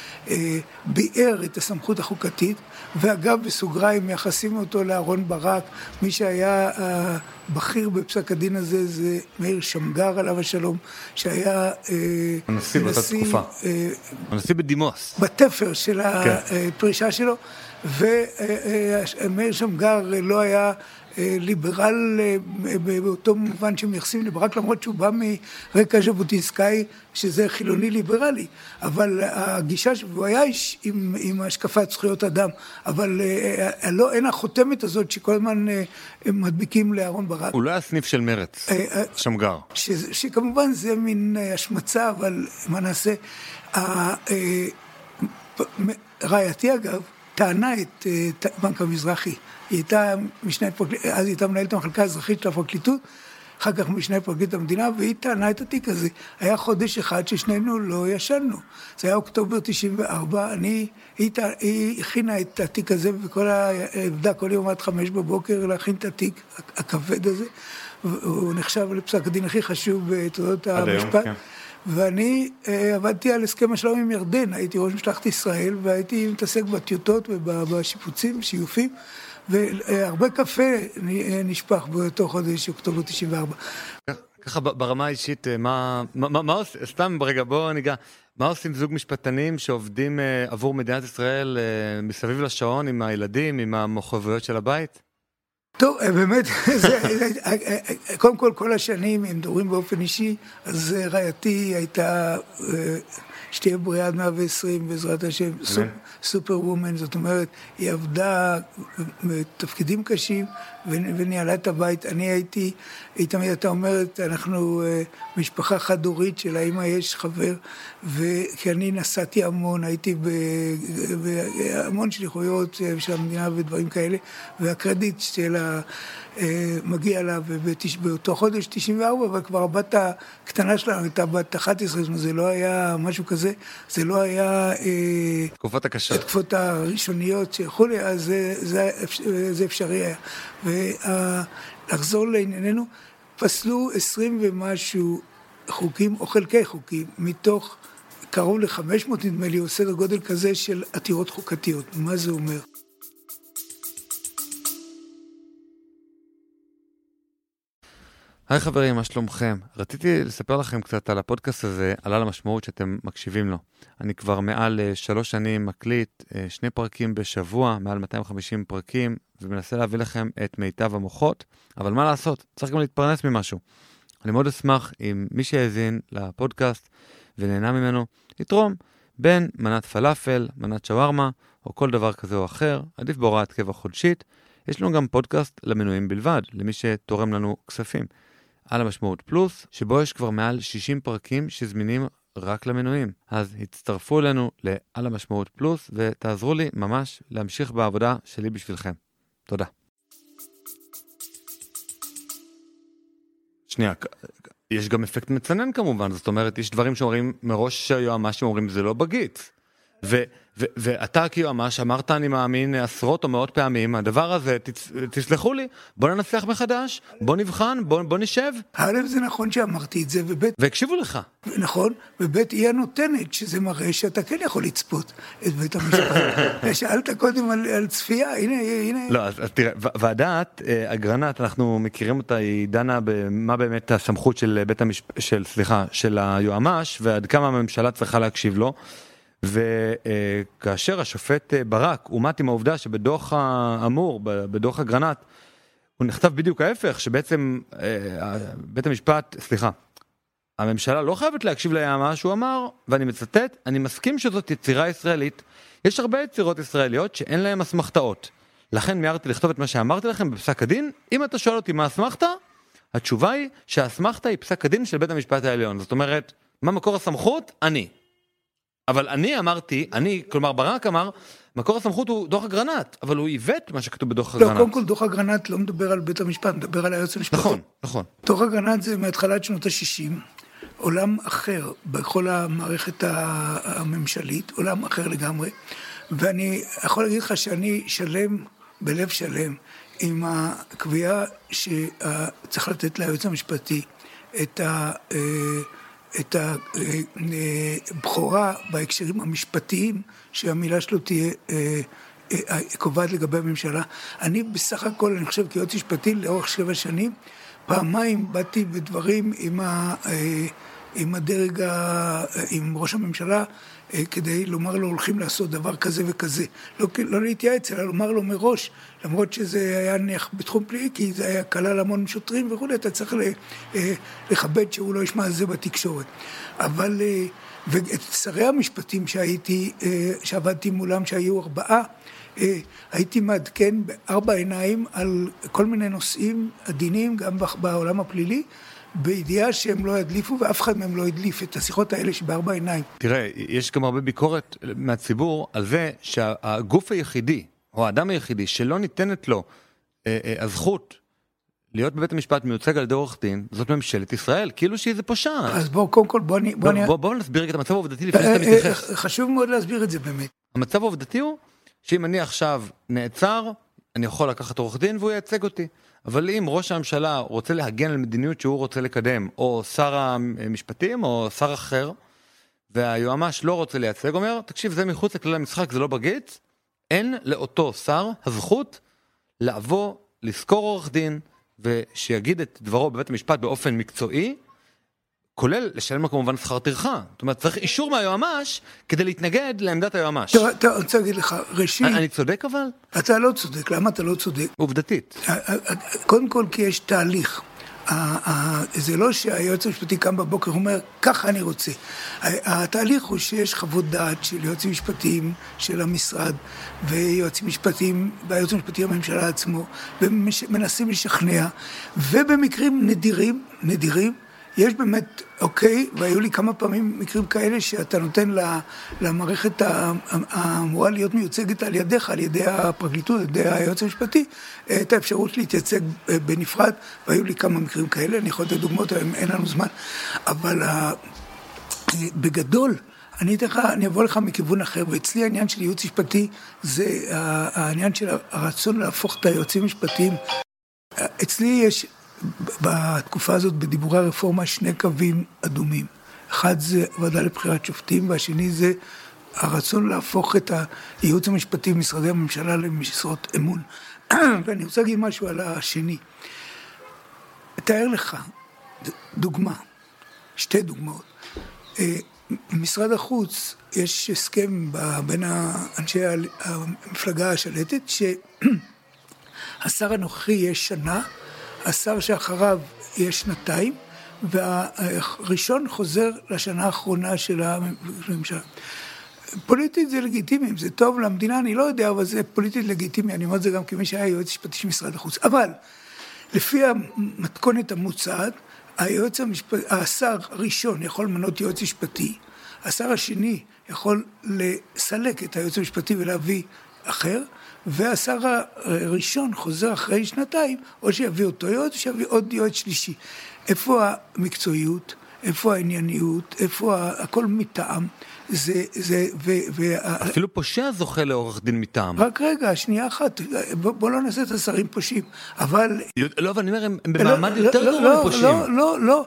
שביער את הסמכות החוקתית, ואגב בסוגריים מייחסים אותו לאהרון ברק, מי שהיה הבכיר בפסק הדין הזה זה מאיר שמגר עליו השלום, שהיה הנשיא באותה תקופה, הנשיא בדימוס. בתפר של הפרישה שלו, ומאיר שמגר לא היה ליברל באותו מובן שמייחסים ליברל, למרות שהוא בא מרקע ז'בוטינסקאי, שזה חילוני ליברלי, אבל הגישה שהוא היה איש עם, עם השקפת זכויות אדם, אבל לא, אין החותמת הזאת שכל הזמן מדביקים לאהרון ברק. הוא לא היה סניף של מרץ, שמגר. ש, שכמובן זה מין השמצה, אבל מה נעשה? רעייתי אגב, טענה את בנק המזרחי, היא הייתה משנה, אז היא הייתה מנהלת המחלקה האזרחית של הפרקליטות, אחר כך משנה פרקליט המדינה, והיא טענה את התיק הזה. היה חודש אחד ששנינו לא ישנו. זה היה אוקטובר תשעים וארבע, אני, היא, היא הכינה את התיק הזה, וכל העבדה כל יום עד חמש בבוקר להכין את התיק הכבד הזה. הוא נחשב לפסק הדין הכי חשוב בתולדות המשפט. כן. ואני אה, עבדתי על הסכם השלום עם ירדן, הייתי ראש משלחת ישראל, והייתי מתעסק בטיוטות ובשיפוצים, שיופים, והרבה קפה נשפך באותו חודש אוקטובר תשעים וארבע. ככה ברמה האישית, מה, מה, מה עושים, סתם ברגע בוא ניגע, מה עושים זוג משפטנים שעובדים אה, עבור מדינת ישראל אה, מסביב לשעון עם הילדים, עם המחויבויות של הבית? טוב, באמת, זה, קודם כל, כל השנים, אם מדברים באופן אישי, אז רעייתי הייתה, שתהיה בריאה עד מאה ועשרים, בעזרת השם, סופר וומן, זאת אומרת, היא עבדה בתפקידים קשים, וניהלה את הבית. אני הייתי, היא תמיד הייתה אומרת, אנחנו משפחה חד-הורית של האמא יש חבר, וכי אני נסעתי המון, הייתי בהמון שליחויות של המדינה ודברים כאלה, והקרדיט של מגיע לה, ובאותו חודש תשעים וארבע, אבל כבר הבת הקטנה שלנו הייתה בת אחת עשרה, זה לא היה משהו כזה, זה לא היה תקופות הקשות. תקופות הראשוניות שיכולי, אז זה, זה, זה אפשרי היה. ולחזור לענייננו, פסלו עשרים ומשהו חוקים, או חלקי חוקים, מתוך קרוב ל-חמש מאות נדמה לי, או סדר גודל כזה של עתירות חוקתיות. מה זה אומר? היי חברים, מה שלומכם? רציתי לספר לכם קצת על הפודקאסט הזה, על המשמעות שאתם מקשיבים לו. אני כבר מעל שלוש שנים מקליט שני פרקים בשבוע, מעל מאתיים וחמישים פרקים, ומנסה להביא לכם את מיטב המוחות, אבל מה לעשות? צריך גם להתפרנס ממשהו. אני מאוד אשמח אם מי שיאזין לפודקאסט ונהנה ממנו, יתרום בין מנת פלאפל, מנת שווארמה, או כל דבר כזה או אחר, עדיף בהוראת קבע חודשית. יש לנו גם פודקאסט למנויים בלבד, למי שתורם לנו כספים. על המשמעות פלוס, שבו יש כבר מעל שישים פרקים שזמינים רק למנויים. אז הצטרפו אלינו לעל המשמעות פלוס, ותעזרו לי ממש להמשיך בעבודה שלי בשבילכם. תודה. שנייה, יש גם אפקט מצנן כמובן, זאת אומרת, יש דברים שאומרים מראש שהיועמ"שים אומרים זה לא בגיץ. ו- ו- ואתה כיועמ"ש אמרת אני מאמין עשרות או מאות פעמים, הדבר הזה, תצ- תסלחו לי, בוא ננסח מחדש, בוא נבחן, בוא, בוא נשב. א', זה נכון שאמרתי את זה, וב' והקשיבו לך. נכון, וב' היא הנותנת, שזה מראה שאתה כן יכול לצפות את בית המשפט. שאלת קודם על, על צפייה, הנה, הנה. לא, אז, אז תראה, ו- ועדת אה, אגרנט, אנחנו מכירים אותה, היא דנה במה באמת הסמכות של בית המשפט, של, סליחה, של היועמ"ש, ועד כמה הממשלה צריכה להקשיב לו. וכאשר השופט ברק עומת עם העובדה שבדוח האמור, בדוח אגרנט, הוא נכתב בדיוק ההפך, שבעצם בית המשפט, סליחה, הממשלה לא חייבת להקשיב ליועמ"ש, הוא אמר, ואני מצטט, אני מסכים שזאת יצירה ישראלית, יש הרבה יצירות ישראליות שאין להן אסמכתאות, לכן מיהרתי לכתוב את מה שאמרתי לכם בפסק הדין. אם אתה שואל אותי מה אסמכתה, התשובה היא שהאסמכתה היא פסק הדין של בית המשפט העליון, זאת אומרת, מה מקור הסמכות? אני. אבל אני אמרתי, אני, כלומר ברק אמר, מקור הסמכות הוא דוח אגרנט, אבל הוא עיוות מה שכתוב בדוח אגרנט. לא, קודם כל דוח אגרנט לא מדבר על בית המשפט, מדבר על היועץ המשפטי. נכון, נכון. דוח אגרנט זה מהתחלת שנות ה-שישים, עולם אחר בכל המערכת הממשלית, עולם אחר לגמרי, ואני יכול להגיד לך שאני שלם, בלב שלם, עם הקביעה שצריך לתת ליועץ המשפטי את ה... את הבחורה בהקשרים המשפטיים שהמילה שלו תהיה קובעת לגבי הממשלה. אני בסך הכל, אני חושב כיועץ משפטי לאורך שבע שנים, פעמיים באתי בדברים עם, ה, עם הדרג, עם ראש הממשלה, כדי לומר לו הולכים לעשות דבר כזה וכזה. לא, לא להתייעץ, אלא לומר לו מראש, למרות שזה היה נניח בתחום פלילי, כי זה היה כלל המון שוטרים וכו', אתה צריך לכבד שהוא לא ישמע על זה בתקשורת. אבל, ואת שרי המשפטים שהייתי, שעבדתי מולם, שהיו ארבעה, הייתי מעדכן בארבע עיניים על כל מיני נושאים עדינים, גם בעולם הפלילי, בידיעה שהם לא ידליפו, ואף אחד מהם לא ידליף את השיחות האלה שבארבע עיניים. תראה, יש גם הרבה ביקורת מהציבור על זה שהגוף היחידי, או האדם היחידי, שלא ניתנת לו אה, אה, הזכות להיות בבית המשפט מיוצג על ידי עורך דין, זאת ממשלת ישראל, כאילו שהיא זה פושע. אז בואו, קודם כל, בואו... בוא, בוא, בוא, בוא נסביר את המצב העובדתי לפני שאתה מתייחס. חשוב מאוד להסביר את זה באמת. המצב העובדתי הוא, שאם אני עכשיו נעצר, אני יכול לקחת עורך דין והוא ייצג אותי. אבל אם ראש הממשלה רוצה להגן על מדיניות שהוא רוצה לקדם, או שר המשפטים, או שר אחר, והיועמ"ש לא רוצה לייצג, אומר, תקשיב, זה מחוץ לכלל המשחק, זה לא בגיץ, אין לאותו שר הזכות לעבור, לזכור עורך דין, ושיגיד את דברו בבית המשפט באופן מקצועי, כולל לשלם לו כמובן שכר טרחה. זאת אומרת, צריך אישור מהיועמ"ש כדי להתנגד לעמדת היועמ"ש. אתה רוצה להגיד לך, ראשית... אני צודק אבל? אתה לא צודק, למה אתה לא צודק? עובדתית. קודם כל כי יש תהליך. זה לא שהיועץ המשפטי קם בבוקר אומר, ככה אני רוצה. התהליך הוא שיש חוות דעת של יועצים משפטיים של המשרד, ויועצים משפטיים, והיועץ המשפטי הממשלה עצמו, ומנסים לשכנע, ובמקרים נדירים, נדירים, יש באמת, אוקיי, והיו לי כמה פעמים מקרים כאלה שאתה נותן למערכת האמורה להיות מיוצגת על ידיך, על ידי הפרקליטות, על ידי היועץ המשפטי, את האפשרות להתייצג בנפרד, והיו לי כמה מקרים כאלה, אני יכול לתת דוגמאות, אין לנו זמן, אבל בגדול, אני אתך, אני אבוא לך מכיוון אחר, ואצלי העניין של ייעוץ משפטי, זה העניין של הרצון להפוך את היועצים המשפטיים. אצלי יש... בתקופה הזאת בדיבורי הרפורמה שני קווים אדומים. אחד זה ועדה לבחירת שופטים, והשני זה הרצון להפוך את הייעוץ המשפטי במשרדי הממשלה למשרות אמון. ואני רוצה להגיד משהו על השני. אתאר לך דוגמה, שתי דוגמאות. במשרד החוץ יש הסכם בין אנשי המפלגה השלטת, שהשר הנוכחי יש שנה, השר שאחריו יש שנתיים, והראשון חוזר לשנה האחרונה של הממשלה. פוליטית זה לגיטימי, זה טוב למדינה, אני לא יודע, אבל זה פוליטית לגיטימי, אני אומר את זה גם כמי שהיה יועץ משפטי של משרד החוץ. אבל, לפי המתכונת המוצעת, היועץ המשפטי, השר הראשון יכול למנות יועץ משפטי, השר השני יכול לסלק את היועץ המשפטי ולהביא אחר, והשר הראשון חוזר אחרי שנתיים, או שיביא אותו יועץ, או שיביא עוד יועץ שלישי. איפה המקצועיות, איפה הענייניות, איפה הכל מטעם, זה, זה, ו, ו, אפילו פושע זוכה לעורך דין מטעם. רק רגע, שנייה אחת, בוא, בוא לא נעשה את השרים פושעים, אבל... לא, אבל אני אומר, הם במעמד יותר גרוע לא, מפושעים. לא, לא, לא,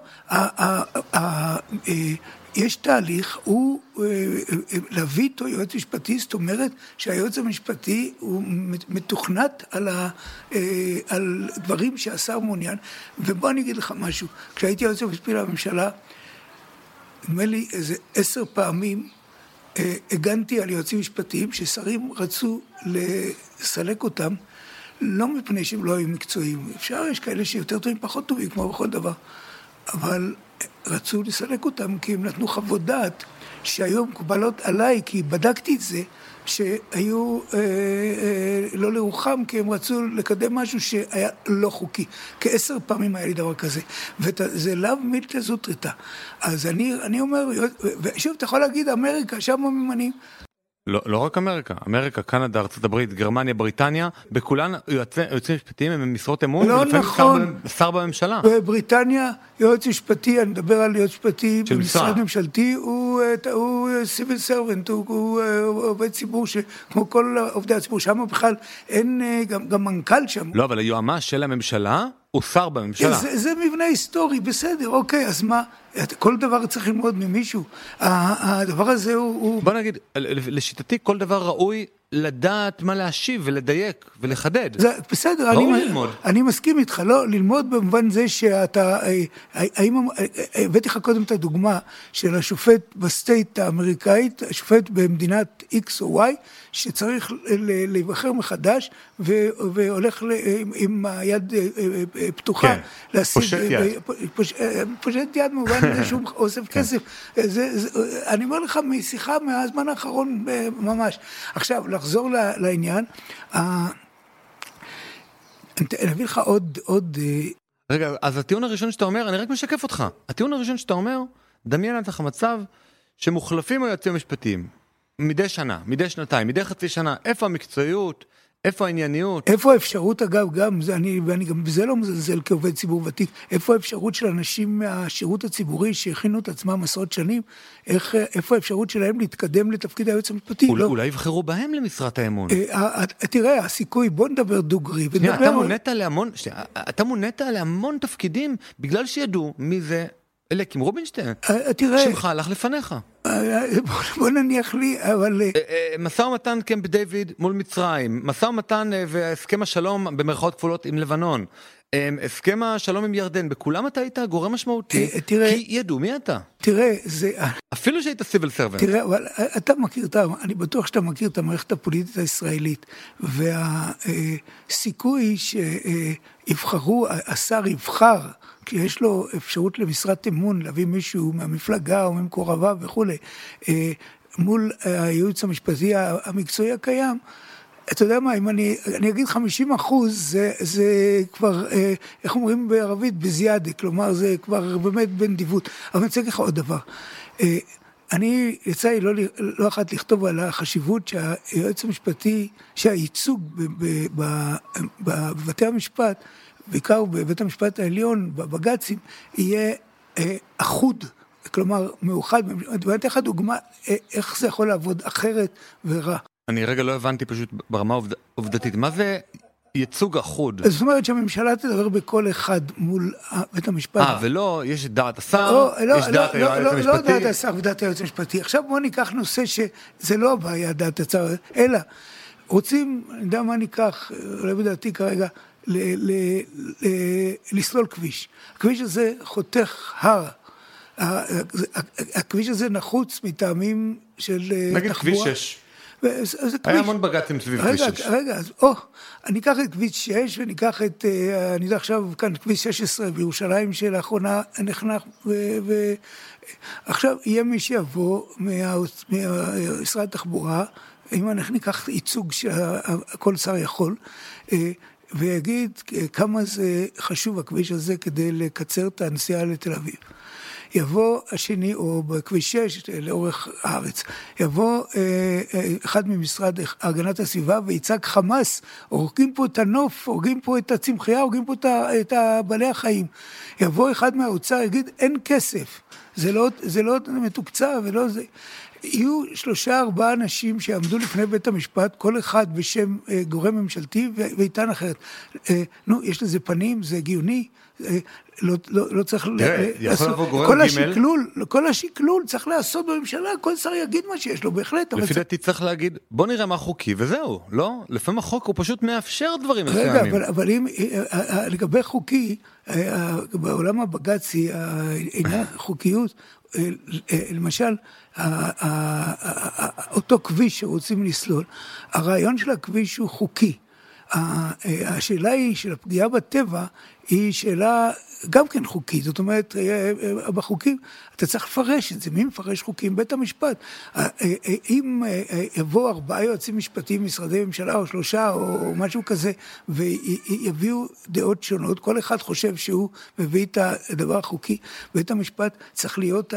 לא, יש תהליך, הוא להביא איתו יועץ משפטי, זאת אומרת שהיועץ המשפטי הוא מתוכנת על, ה, על דברים שהשר מעוניין, ובוא אני אגיד לך משהו, כשהייתי יועץ המשפטי לממשלה, נדמה לי איזה עשר פעמים הגנתי על יועצים משפטיים ששרים רצו לסלק אותם, לא מפני שהם לא היו מקצועיים, אפשר, יש כאלה שיותר טובים פחות טובים, כמו בכל דבר, אבל רצו לסלק אותם כי הם נתנו חוות דעת שהיום מקובלות עליי, כי בדקתי את זה, שהיו אה, אה, לא לרוחם, כי הם רצו לקדם משהו שהיה לא חוקי. כעשר פעמים היה לי דבר כזה. וזה לאו מילתא זוטרתא. אז אני, אני אומר, ושוב, אתה יכול להגיד, אמריקה, שם ממנים. לא, לא רק אמריקה, אמריקה, קנדה, ארצות הברית, גרמניה, בריטניה, בכולן יועצים משפטיים הם משרות אמון, לא נכון. שר בממשלה. בבריטניה, יועץ משפטי, אני מדבר על יועץ משפטי במשרד ממשלתי, הוא, הוא סיביל סרבנט, הוא, הוא עובד ציבור, כמו כל עובדי הציבור, שם בכלל אין גם, גם מנכ"ל שם. לא, אבל היועמ"ש של הממשלה הוא שר בממשלה. זה, זה מבנה היסטורי, בסדר, אוקיי, אז מה? כל דבר צריך ללמוד ממישהו. הדבר הזה הוא... בוא נגיד, לשיטתי כל דבר ראוי לדעת מה להשיב ולדייק ולחדד. זה, בסדר, אני, אני מסכים איתך, לא, ללמוד במובן זה שאתה, האם, הבאתי לך קודם את הדוגמה של השופט בסטייט האמריקאית, השופט במדינת X או Y, שצריך להיבחר מחדש, והולך עם היד פתוחה, פושט יד. פושט יד במובן זה שהוא אוסף כסף. אני אומר לך משיחה מהזמן האחרון ממש. עכשיו, לחזור לעניין, אני אביא לך עוד, עוד... רגע, אז הטיעון הראשון שאתה אומר, אני רק משקף אותך. הטיעון הראשון שאתה אומר, דמיין לך מצב שמוחלפים היועצים המשפטיים, מדי שנה, מדי שנתיים, מדי חצי שנה, איפה המקצועיות, איפה הענייניות? איפה האפשרות, אגב, גם, זה, אני, ואני גם בזה לא מזלזל כעובד ציבור ותיק, איפה האפשרות של אנשים מהשירות הציבורי שהכינו את עצמם עשרות שנים, איך, איפה האפשרות שלהם להתקדם לתפקיד היועץ המשפטי? אולי, לא. אולי יבחרו בהם למשרת האמון. אה, תראה, הסיכוי, בוא נדבר דוגרי. שנייה, אתה מונית להמון, שנייה, אתה מונית להמון תפקידים, בגלל שידעו מי זה אליקים רובינשטיין. תראה. שמך הלך לפניך. בוא נניח לי, אבל... משא ומתן קמפ דיוויד מול מצרים, משא ומתן והסכם השלום במרכאות כפולות עם לבנון, הסכם השלום עם ירדן, בכולם אתה היית גורם משמעותי, כי ידעו מי אתה. תראה, זה... אפילו שהיית סיבל סרבנט. תראה, אבל אתה מכיר, אני בטוח שאתה מכיר את המערכת הפוליטית הישראלית, והסיכוי שיבחרו, השר יבחר, כי יש לו אפשרות למשרת אמון, להביא מישהו מהמפלגה או ממקורביו וכו', מול הייעוץ המשפטי המקצועי הקיים, אתה יודע מה, אם אני, אני אגיד חמישים אחוז, זה, זה כבר, איך אומרים בערבית, בזיאדה, כלומר זה כבר באמת בנדיבות. אבל אני רוצה להגיד לך עוד דבר. אני יצא לי לא, לא אחת לכתוב על החשיבות שהיועץ המשפטי, שהייצוג בבתי המשפט, בעיקר בבית המשפט העליון, בבג"צים, יהיה אחוד, כלומר מאוחד. ואני אתן לך דוגמה איך זה יכול לעבוד אחרת ורע. אני רגע לא הבנתי פשוט ברמה עובדתית, מה זה ייצוג אחוד? זאת אומרת שהממשלה תדבר בכל אחד מול בית המשפט. אה, ולא, יש דעת השר, יש דעת היועץ המשפטי. לא דעת השר ודעת היועץ המשפטי. עכשיו בואו ניקח נושא שזה לא הבעיה דעת השר, אלא רוצים, אני יודע מה ניקח, אולי בדעתי כרגע, לסלול כביש. הכביש הזה חותך הר. הכביש הזה נחוץ מטעמים של תחבורה. נגיד כביש שש. היה המון בג"צים סביב כביש שש. רגע, אז או, אני אקח את כביש שש וניקח את, אני יודע עכשיו כאן כביש שש עשרה בירושלים שלאחרונה נחנך, ועכשיו יהיה מי שיבוא ממשרד התחבורה, אם אנחנו ניקח ייצוג שכל שר יכול, ויגיד כמה זה חשוב הכביש הזה כדי לקצר את הנסיעה לתל אביב. יבוא השני, או בכביש שש, לאורך הארץ, יבוא אה, אחד ממשרד הגנת הסביבה ויצג חמאס, הורגים פה את הנוף, הורגים פה את הצמחייה, הורגים פה את בעלי החיים. יבוא אחד מהאוצר, יגיד, אין כסף, זה לא, זה לא מתוקצב, ולא זה. יהיו שלושה ארבעה אנשים שיעמדו לפני בית המשפט, כל אחד בשם אה, גורם ממשלתי ואיתן אחרת. אה, נו, יש לזה פנים, זה הגיוני, אה, לא, לא, לא צריך... תראה, יכול לבוא גורם כל ג' השקלול, כל השקלול צריך לעשות בממשלה, כל שר יגיד מה שיש לו, בהחלט. לפי דעתי צריך להגיד, בוא נראה מה חוקי, וזהו, לא? לפעמים החוק הוא פשוט מאפשר דברים מסוימים. רגע, אבל, אבל אם, לגבי חוקי, בעולם הבג"צי, העניין חוקיות, למשל, אותו כביש שרוצים לסלול, הרעיון של הכביש הוא חוקי. השאלה היא של הפגיעה בטבע היא שאלה גם כן חוקית, זאת אומרת, בחוקים אתה צריך לפרש את זה, מי מפרש חוקים? בית המשפט. אם יבוא ארבעה יועצים משפטיים, משרדי ממשלה או שלושה או משהו כזה, ויביאו דעות שונות, כל אחד חושב שהוא מביא את הדבר החוקי, בית המשפט צריך להיות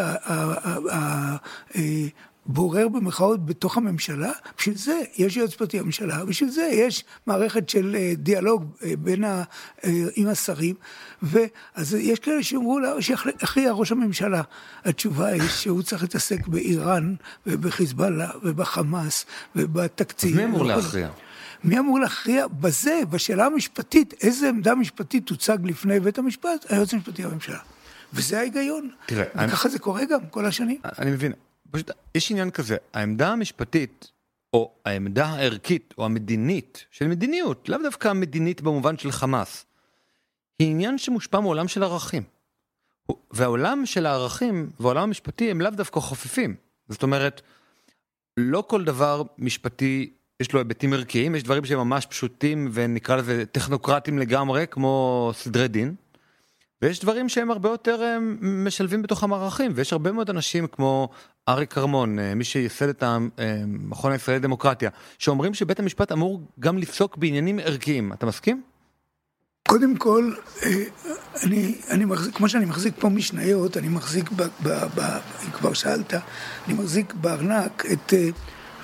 בורר במחאות בתוך הממשלה, בשביל זה יש יועץ משפטי הממשלה, בשביל זה יש מערכת של דיאלוג בין ה, עם השרים, ואז יש כאלה שאומרו לה, שאחרי ראש הממשלה, התשובה היא שהוא צריך להתעסק באיראן, ובחיזבאללה, ובחמאס, ובתקציב. מי אמור להכריע? מי אמור להכריע בזה, בשאלה המשפטית, איזה עמדה משפטית תוצג לפני בית המשפט? היועץ המשפטי הממשלה. וזה ההיגיון. תראה, וככה אני... זה קורה גם כל השנים. אני מבין. פשוט, יש עניין כזה, העמדה המשפטית, או העמדה הערכית, או המדינית, של מדיניות, לאו דווקא המדינית במובן של חמאס, היא עניין שמושפע מעולם של ערכים. והעולם של הערכים, והעולם המשפטי, הם לאו דווקא חופפים. זאת אומרת, לא כל דבר משפטי, יש לו היבטים ערכיים, יש דברים שהם ממש פשוטים, ונקרא לזה טכנוקרטים לגמרי, כמו סדרי דין, ויש דברים שהם הרבה יותר משלבים בתוך המערכים, ויש הרבה מאוד אנשים כמו ארי קרמון, מי שייסד את המכון הישראלי לדמוקרטיה, שאומרים שבית המשפט אמור גם לפסוק בעניינים ערכיים. אתה מסכים? קודם כל, אני, אני מחזיק, כמו שאני מחזיק פה משניות, אני מחזיק, ב, ב, ב, כבר שאלת, אני מחזיק בארנק את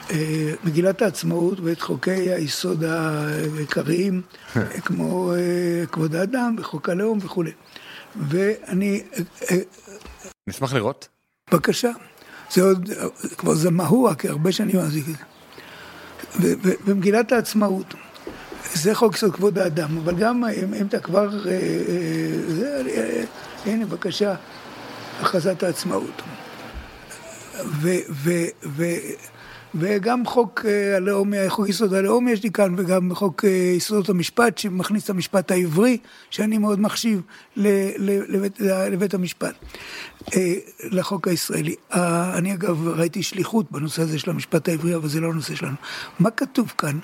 מגילת העצמאות ואת חוקי היסוד העיקריים, כמו כבוד האדם וחוק הלאום וכו'. ואני... נשמח לראות. בבקשה. זה עוד, כבר זה מהוע, כי הרבה שנים מחזיק את זה. ומגילת העצמאות, זה חוק יסוד כבוד האדם, אבל גם אם אתה כבר... זה, הנה, בבקשה, הכרזת העצמאות. ו... ו... ו... וגם חוק הלאום, חוק יסוד הלאום יש לי כאן, וגם חוק יסודות המשפט, שמכניס את המשפט העברי, שאני מאוד מחשיב לבית, לבית המשפט, לחוק הישראלי. אני אגב ראיתי שליחות בנושא הזה של המשפט העברי, אבל זה לא הנושא שלנו. מה כתוב כאן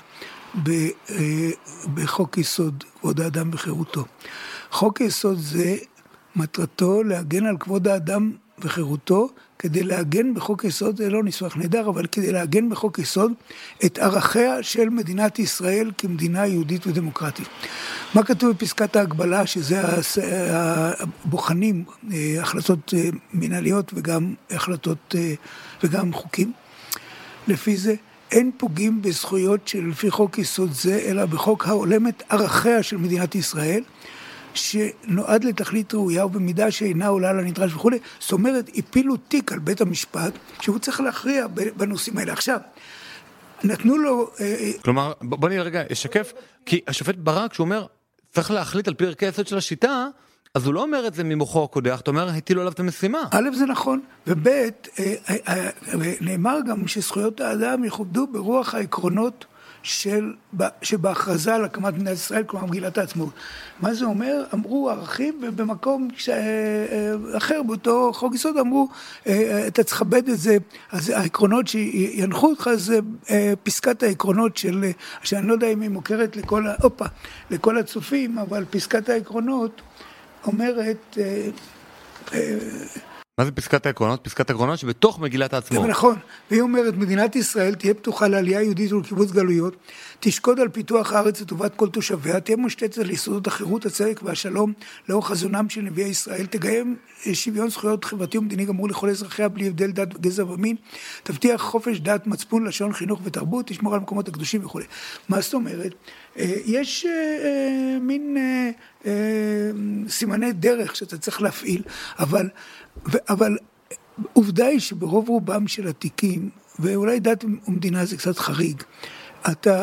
בחוק יסוד כבוד האדם וחירותו? חוק יסוד זה מטרתו להגן על כבוד האדם וחירותו, כדי להגן בחוק יסוד, זה לא ניסוח נהדר, אבל כדי להגן בחוק יסוד את ערכיה של מדינת ישראל כמדינה יהודית ודמוקרטית. מה כתוב בפסקת ההגבלה, שזה הבוחנים, החלטות מנהליות וגם החלטות וגם חוקים? לפי זה, אין פוגעים בזכויות שלפי חוק יסוד זה, אלא בחוק ההולמת ערכיה של מדינת ישראל, שנועד לתכלית ראויה ובמידה שאינה עולה לנדרש וכו'. זאת אומרת, הפילו תיק על בית המשפט, שהוא צריך להכריע בנושאים האלה. עכשיו, נתנו לו... כלומר, בוא נראה רגע, ישקף, כי השופט ברק, שהוא אומר, צריך להחליט על פי ערכי היסוד של השיטה, אז הוא לא אומר את זה ממוחו הקודח, אתה אומר, הטילו עליו את המשימה. א', זה נכון, וב', נאמר גם שזכויות האדם יכובדו ברוח העקרונות של, שבהכרזה על הקמת מדינת ישראל, כלומר מגילת העצמאות. מה זה אומר? אמרו ערכים, ובמקום אחר, באותו חוק יסוד, אמרו, אתה צריך לכבד את זה, אז העקרונות שינחו אותך, זה פסקת העקרונות של, שאני לא יודע אם היא מוכרת לכל, אופה, לכל הצופים, אבל פסקת העקרונות אומרת... מה זה פסקת העקרונות? פסקת העקרונות שבתוך מגילת העצמאות. נכון, והיא אומרת, מדינת ישראל תהיה פתוחה לעלייה יהודית ולקיבוץ גלויות, תשקוד על פיתוח הארץ לטובת כל תושביה, תהיה מושתתת על יסודות החירות, הצדק והשלום, לאור חזונם של נביאי ישראל, תקיים שוויון זכויות חברתי ומדיני גמור לכל אזרחיה בלי הבדל דת וגזע ומין, תבטיח חופש דת, מצפון, לשון, חינוך ותרבות, תשמור על מקומות הקדושים וכו'. מה זאת אומרת? יש מין סימני דרך שאתה צריך להפעיל, אבל אבל עובדה היא שברוב רובם של התיקים, ואולי דת ומדינה זה קצת חריג, אתה,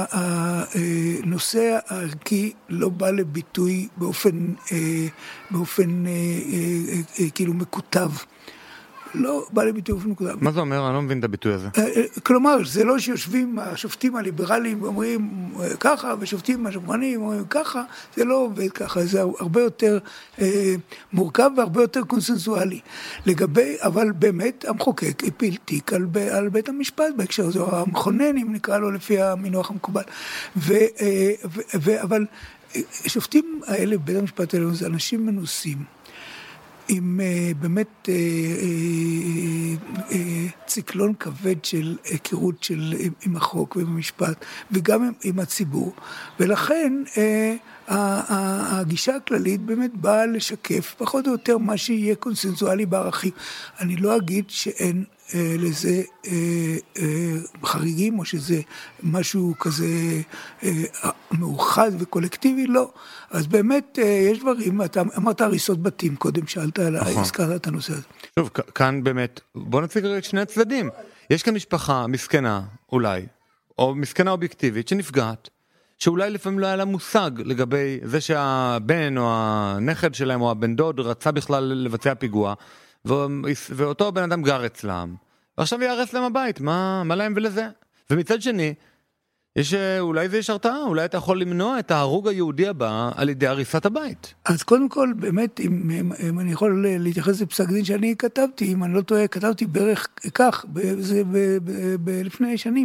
הנושא הערכי לא בא לביטוי באופן, באופן כאילו מקוטב. לא בא לביטוי באופן מקוטב. מה זה אומר? אני לא מבין את הביטוי הזה. כלומר, זה לא שיושבים השופטים הליברליים ואומרים ככה, ושופטים השמרנים אומרים ככה, זה לא עובד ככה, זה הרבה יותר אה, מורכב והרבה יותר קונסנזואלי. לגבי, אבל באמת המחוקק הפיל תיק על, על בית המשפט בהקשר הזה, או המכונן, אם נקרא לו לפי המינוח המקובל. ו, אה, ו, ו, אבל השופטים האלה בבית המשפט האלה זה אנשים מנוסים. עם uh, באמת uh, uh, uh, ציקלון כבד של היכרות של עם החוק ובמשפט, וגם עם, עם הציבור, ולכן uh, הגישה הכללית באמת באה לשקף פחות או יותר מה שיהיה קונסנזואלי בערכים. אני לא אגיד שאין uh, לזה uh, uh, חריגים, או שזה משהו כזה uh, מאוחד וקולקטיבי, לא. אז באמת יש דברים, אתה אמרת הריסות בתים, קודם שאלת על הזכרת את הנושא הזה. שוב, כאן באמת, בוא נציג את שני הצדדים. יש כאן משפחה מסכנה, אולי, או מסכנה אובייקטיבית שנפגעת, שאולי לפעמים לא היה לה מושג לגבי זה שהבן או הנכד שלהם או הבן דוד רצה בכלל לבצע פיגוע, ואותו בן אדם גר אצלם, ועכשיו יערס להם הבית, מה, מה להם ולזה? ומצד שני, יש, אולי זה יש הרתעה, אולי אתה יכול למנוע את ההרוג היהודי הבא על ידי הריסת הבית. אז קודם כל, באמת, אם, אם, אם אני יכול להתייחס לפסק דין שאני כתבתי, אם אני לא טועה, כתבתי בערך כך, זה ב, ב, ב, לפני שנים,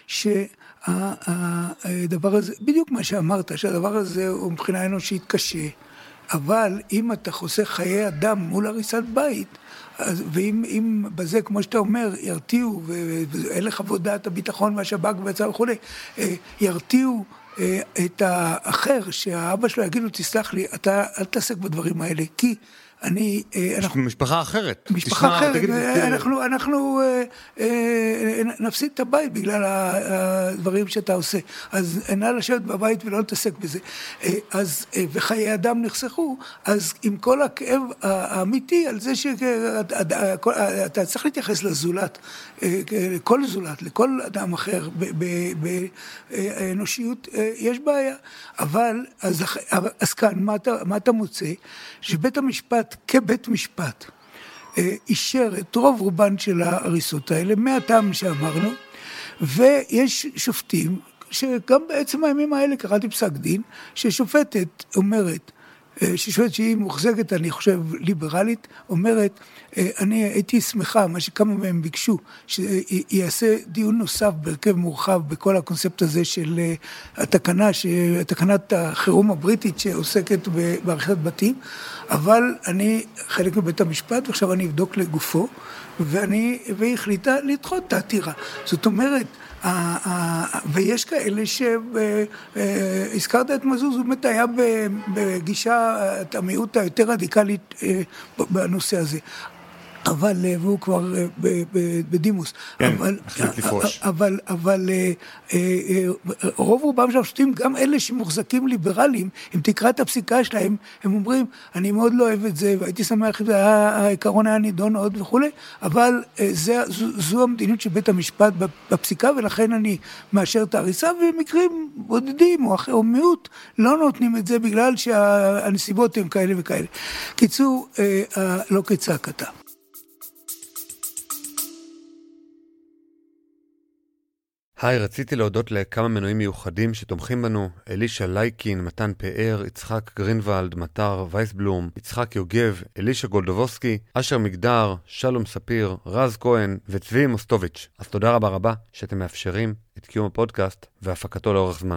שהדבר הזה, בדיוק מה שאמרת, שהדבר הזה הוא מבחינה אנושית קשה, אבל אם אתה חוסך חיי אדם מול הריסת בית, אז, ואם אם בזה, כמו שאתה אומר, ירתיעו, ואין לך עבודת הביטחון והשב"כ והצעה וכו', ירתיעו את האחר, שהאבא שלו יגידו, תסלח לי, אתה אל תעסק בדברים האלה, כי אני... משפחה אחרת. משפחה אחרת. אנחנו, אנחנו נפסיד את הבית בגלל הדברים שאתה עושה. אז נא לשבת בבית ולא נתעסק בזה. אז, וחיי אדם נחסכו, אז עם כל הכאב האמיתי על זה שאתה צריך להתייחס לזולת, לכל זולת, לכל אדם אחר, באנושיות יש בעיה. אבל, אז, אז כאן, מה אתה, מה אתה מוצא? שבית המשפט, כבית משפט, אישר את רוב רובן של ההריסות האלה, מהטעם שאמרנו, ויש שופטים, שגם בעצם הימים האלה קראתי פסק דין, ששופטת אומרת, ששופטת שהיא מוחזקת, אני חושב, ליברלית, אומרת, אני הייתי שמחה, מה שכמה מהם ביקשו, שיעשה דיון נוסף בהרכב מורחב בכל הקונספט הזה של התקנה, תקנת החירום הבריטית שעוסקת בעריכת בתים, אבל אני חלק מבית המשפט, ועכשיו אני אבדוק לגופו, ואני, והיא החליטה לדחות את העתירה. זאת אומרת, ויש כאלה שהזכרת את מזוז, הוא באמת היה בגישה, את המיעוט היותר רדיקלית בנושא הזה. אבל, והוא כבר בדימוס. כן, אבל, החליט לפרוש. אבל, אבל, רוב רובם של השופטים, גם אלה שמוחזקים ליברליים, אם תקרא את הפסיקה שלהם, הם אומרים, אני מאוד לא אוהב את זה, והייתי שמח אם העיקרון היה נידון עוד וכו', אבל זה, זו, זו המדיניות של בית המשפט בפסיקה, ולכן אני מאשר את ההריסה, ומקרים בודדים או אחר או מיעוט, לא נותנים את זה בגלל שהנסיבות הן כאלה וכאלה. קיצור, לא כצעקתה. היי, רציתי להודות לכמה מנויים מיוחדים שתומכים בנו, אלישה לייקין, מתן פאר, יצחק גרינוולד, מטר וייסבלום, יצחק יוגב, אלישה גולדובוסקי, אשר מגדר, שלום ספיר, רז כהן וצבי מוסטוביץ'. אז תודה רבה רבה שאתם מאפשרים את קיום הפודקאסט והפקתו לאורך זמן.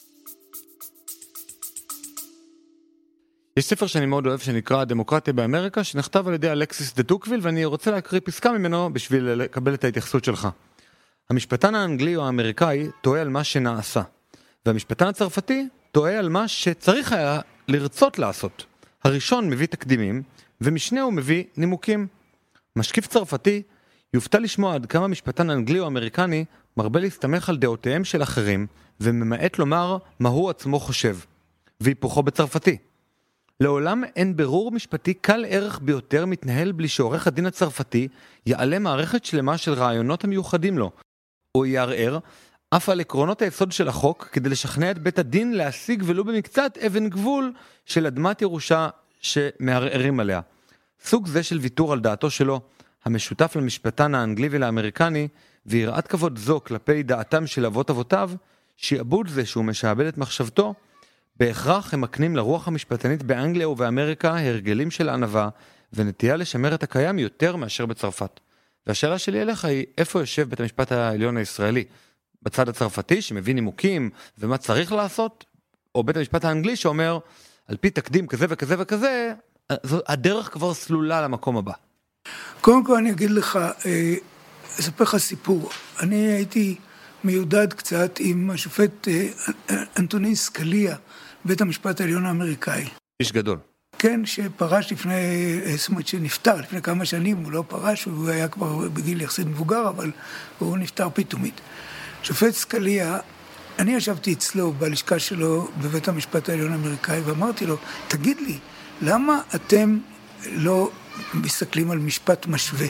יש ספר שאני מאוד אוהב שנקרא דמוקרטיה באמריקה, שנכתב על ידי אלכסיס דה טוקוויל, ואני רוצה להקריא פסקה ממנו בשביל לקבל את ההתייחסות שלך. המשפטן האנגלי או האמריקאי טועה על מה שנעשה, והמשפטן הצרפתי טועה על מה שצריך היה לרצות לעשות. הראשון מביא תקדימים, ומשנהו מביא נימוקים. משקיף צרפתי יופתע לשמוע עד כמה משפטן אנגלי או אמריקני מרבה להסתמך על דעותיהם של אחרים, וממעט לומר מה הוא עצמו חושב. והיפוכו בצרפתי. לעולם אין ברור משפטי קל ערך ביותר מתנהל בלי שעורך הדין הצרפתי יעלה מערכת שלמה של רעיונות המיוחדים לו, או יערער אף על עקרונות היסוד של החוק כדי לשכנע את בית הדין להשיג ולו במקצת אבן גבול של אדמת ירושה שמערערים עליה. סוג זה של ויתור על דעתו שלו, המשותף למשפטן האנגלי ולאמריקני, ויראת כבוד זו כלפי דעתם של אבות אבותיו, שיעבוד זה שהוא משעבד את מחשבתו, בהכרח הם מקנים לרוח המשפטנית באנגליה ובאמריקה הרגלים של ענווה, ונטייה לשמר את הקיים יותר מאשר בצרפת. והשאלה שלי אליך היא, איפה יושב בית המשפט העליון הישראלי? בצד הצרפתי שמביא נימוקים ומה צריך לעשות? או בית המשפט האנגלי שאומר, על פי תקדים כזה וכזה וכזה, הדרך כבר סלולה למקום הבא. קודם כל אני אגיד לך, אספר לך סיפור. אני הייתי מיודד קצת עם השופט אנטוני סקליה, בית המשפט העליון האמריקאי. איש גדול. כן, שפרש לפני, זאת אומרת שנפטר לפני כמה שנים, הוא לא פרש, הוא היה כבר בגיל יחסית מבוגר, אבל הוא נפטר פתאומית. שופט סקליה, אני ישבתי אצלו בלשכה שלו בבית המשפט העליון האמריקאי, ואמרתי לו, תגיד לי, למה אתם לא מסתכלים על משפט משווה?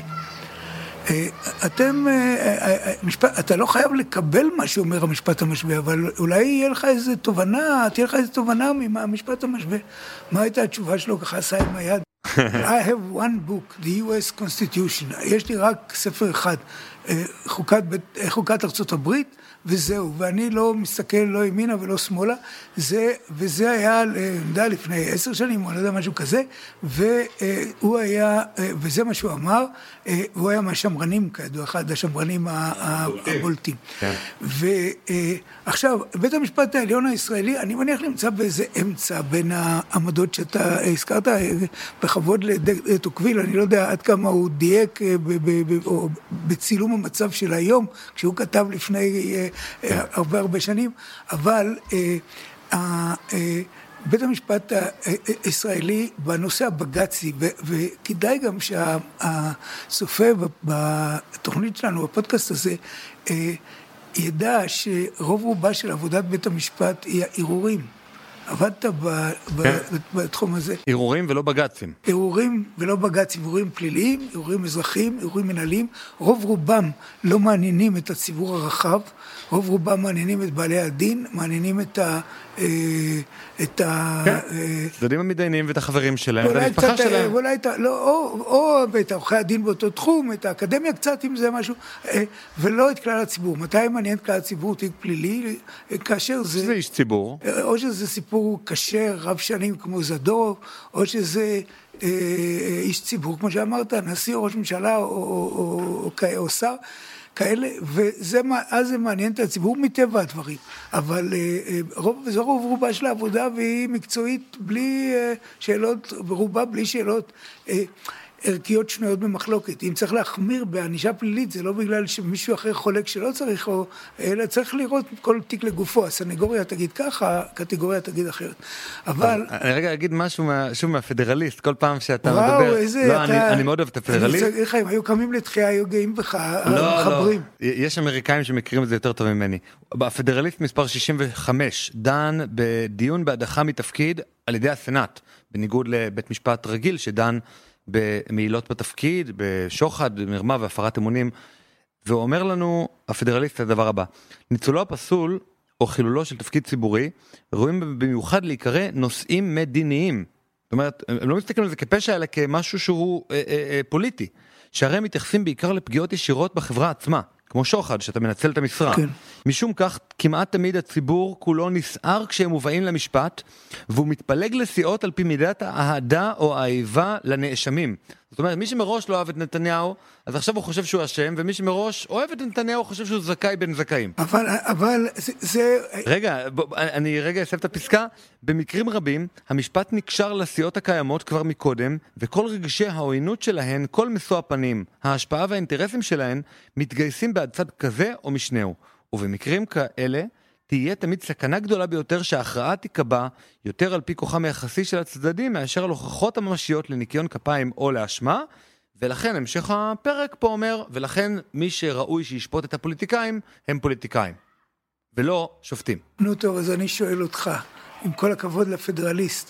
אתם, משפט, אתה לא חייב לקבל מה שאומר המשפט המשווה, אבל אולי יהיה לך איזו תובנה, תהיה לך איזו תובנה מהמשפט המשווה. מה הייתה התשובה שלו? ככה עשה עם היד. I have one book, the U S Constitution. יש לי רק ספר אחד, חוקת, חוקת ארצות הברית, וזהו. ואני לא מסתכל לא ימינה ולא שמאלה. זה, וזה היה, נדע, לפני עשר שנים, או לא יודע, משהו כזה, והוא היה, וזה מה שהוא אמר, הוא היה מהשמרנים, כידוע, אחד השמרנים הבולטים. ועכשיו, בית המשפט העליון הישראלי, אני מניח נמצא באיזה אמצע בין העמדות שאתה הזכרת, בכבוד לטוקוויל, אני לא יודע עד כמה הוא דייק בצילום המצב של היום, כשהוא כתב לפני הרבה הרבה שנים, אבל בית המשפט הישראלי בנושא הבג"צי, וכדאי גם שהצופה בתוכנית שלנו, בפודקאסט הזה, ידע שרוב רובה של עבודת בית המשפט היא הערעורים. עבדת ב, ב, כן. בתחום הזה. ערעורים ולא בג"צים. ערעורים ולא בג"צים, ערעורים פליליים, ערעורים אזרחיים, ערעורים מנהליים. רוב רובם לא מעניינים את הציבור הרחב, רוב רובם מעניינים את בעלי הדין, מעניינים את ה... את ה... צדדים המתדיינים ואת החברים שלהם, ואת המשפחה שלהם. אולי, או את עורכי הדין באותו תחום, את האקדמיה קצת, אם זה משהו, ולא את כלל הציבור. מתי מעניין את כלל הציבור תיק פלילי? כאשר זה... שזה איש ציבור. או שזה סיפור קשה, רב שנים כמו זדורוב, או שזה איש ציבור, כמו שאמרת, נשיא או ראש ממשלה או שר, כאלה, וזה אז זה מעניין את הציבור מטבע הדברים, אבל רוב, זו רוב רובה של העבודה, והיא מקצועית בלי שאלות, רובה בלי שאלות ערכיות שנויות במחלוקת. אם צריך להחמיר בענישה פלילית, זה לא בגלל שמישהו אחר חולק שלא צריך, או, אלא צריך לראות כל תיק לגופו. הסנגוריה תגיד ככה, הקטגוריה תגיד אחרת. אבל... אני רגע אגיד משהו שוב מהפדרליסט, כל פעם שאתה וואו, מדבר... איזה... לא, אתה... אני מאוד אוהב את הפדרליסט. אני צריך, הם היו קמים לתחייה, היו גאים בך, לא, מחברים. לא. יש אמריקאים שמכירים את זה יותר טוב ממני. הפדרליסט מספר שישים וחמש דן בדיון בהדחה מתפקיד על ידי הסנאט, בניגוד לבית משפט רגיל שדן במעילות בתפקיד, בשוחד, במרמה והפרת אמונים, והוא אומר לנו, הפדרליסט, את הדבר הבא, ניצולו הפסול או חילולו של תפקיד ציבורי, רואים במיוחד להיקרא נושאים מדיניים. זאת אומרת, הם לא מסתכלים על זה כפשע, אלא כמשהו שהוא אה, אה, אה, פוליטי, שהרי מתייחסים בעיקר לפגיעות ישירות בחברה עצמה, כמו שוחד, שאתה מנצל את המשרה. כן. משום כך, כמעט תמיד הציבור כולו נסער כשהם מובאים למשפט, והוא מתפלג לסיעות על פי מידת האהדה או האיבה לנאשמים. זאת אומרת, מי שמראש לא אוהב את נתניהו, אז עכשיו הוא חושב שהוא אשם, ומי שמראש אוהב את נתניהו, הוא חושב שהוא זכאי בין זכאים. אבל, אבל, זה... זה... רגע, ב, אני רגע אסף את הפסקה. במקרים רבים, המשפט נקשר לסיעות הקיימות כבר מקודם, וכל רגשי העוינות שלהן, כל משוא הפנים, ההשפעה והאינטרסים שלהן, מתגייסים בעד צד כזה או משנהו. ובמקרים כאלה, תהיה תמיד סכנה גדולה ביותר שההכרעה תיקבע יותר על פי כוחם היחסי של הצדדים מאשר על הוכחות הממשיות לניקיון כפיים או לאשמה, ולכן המשך הפרק פה אומר, ולכן מי שראוי שישפוט את הפוליטיקאים הם פוליטיקאים, ולא שופטים. נו טוב, אז אני שואל אותך, עם כל הכבוד לפדרליסט,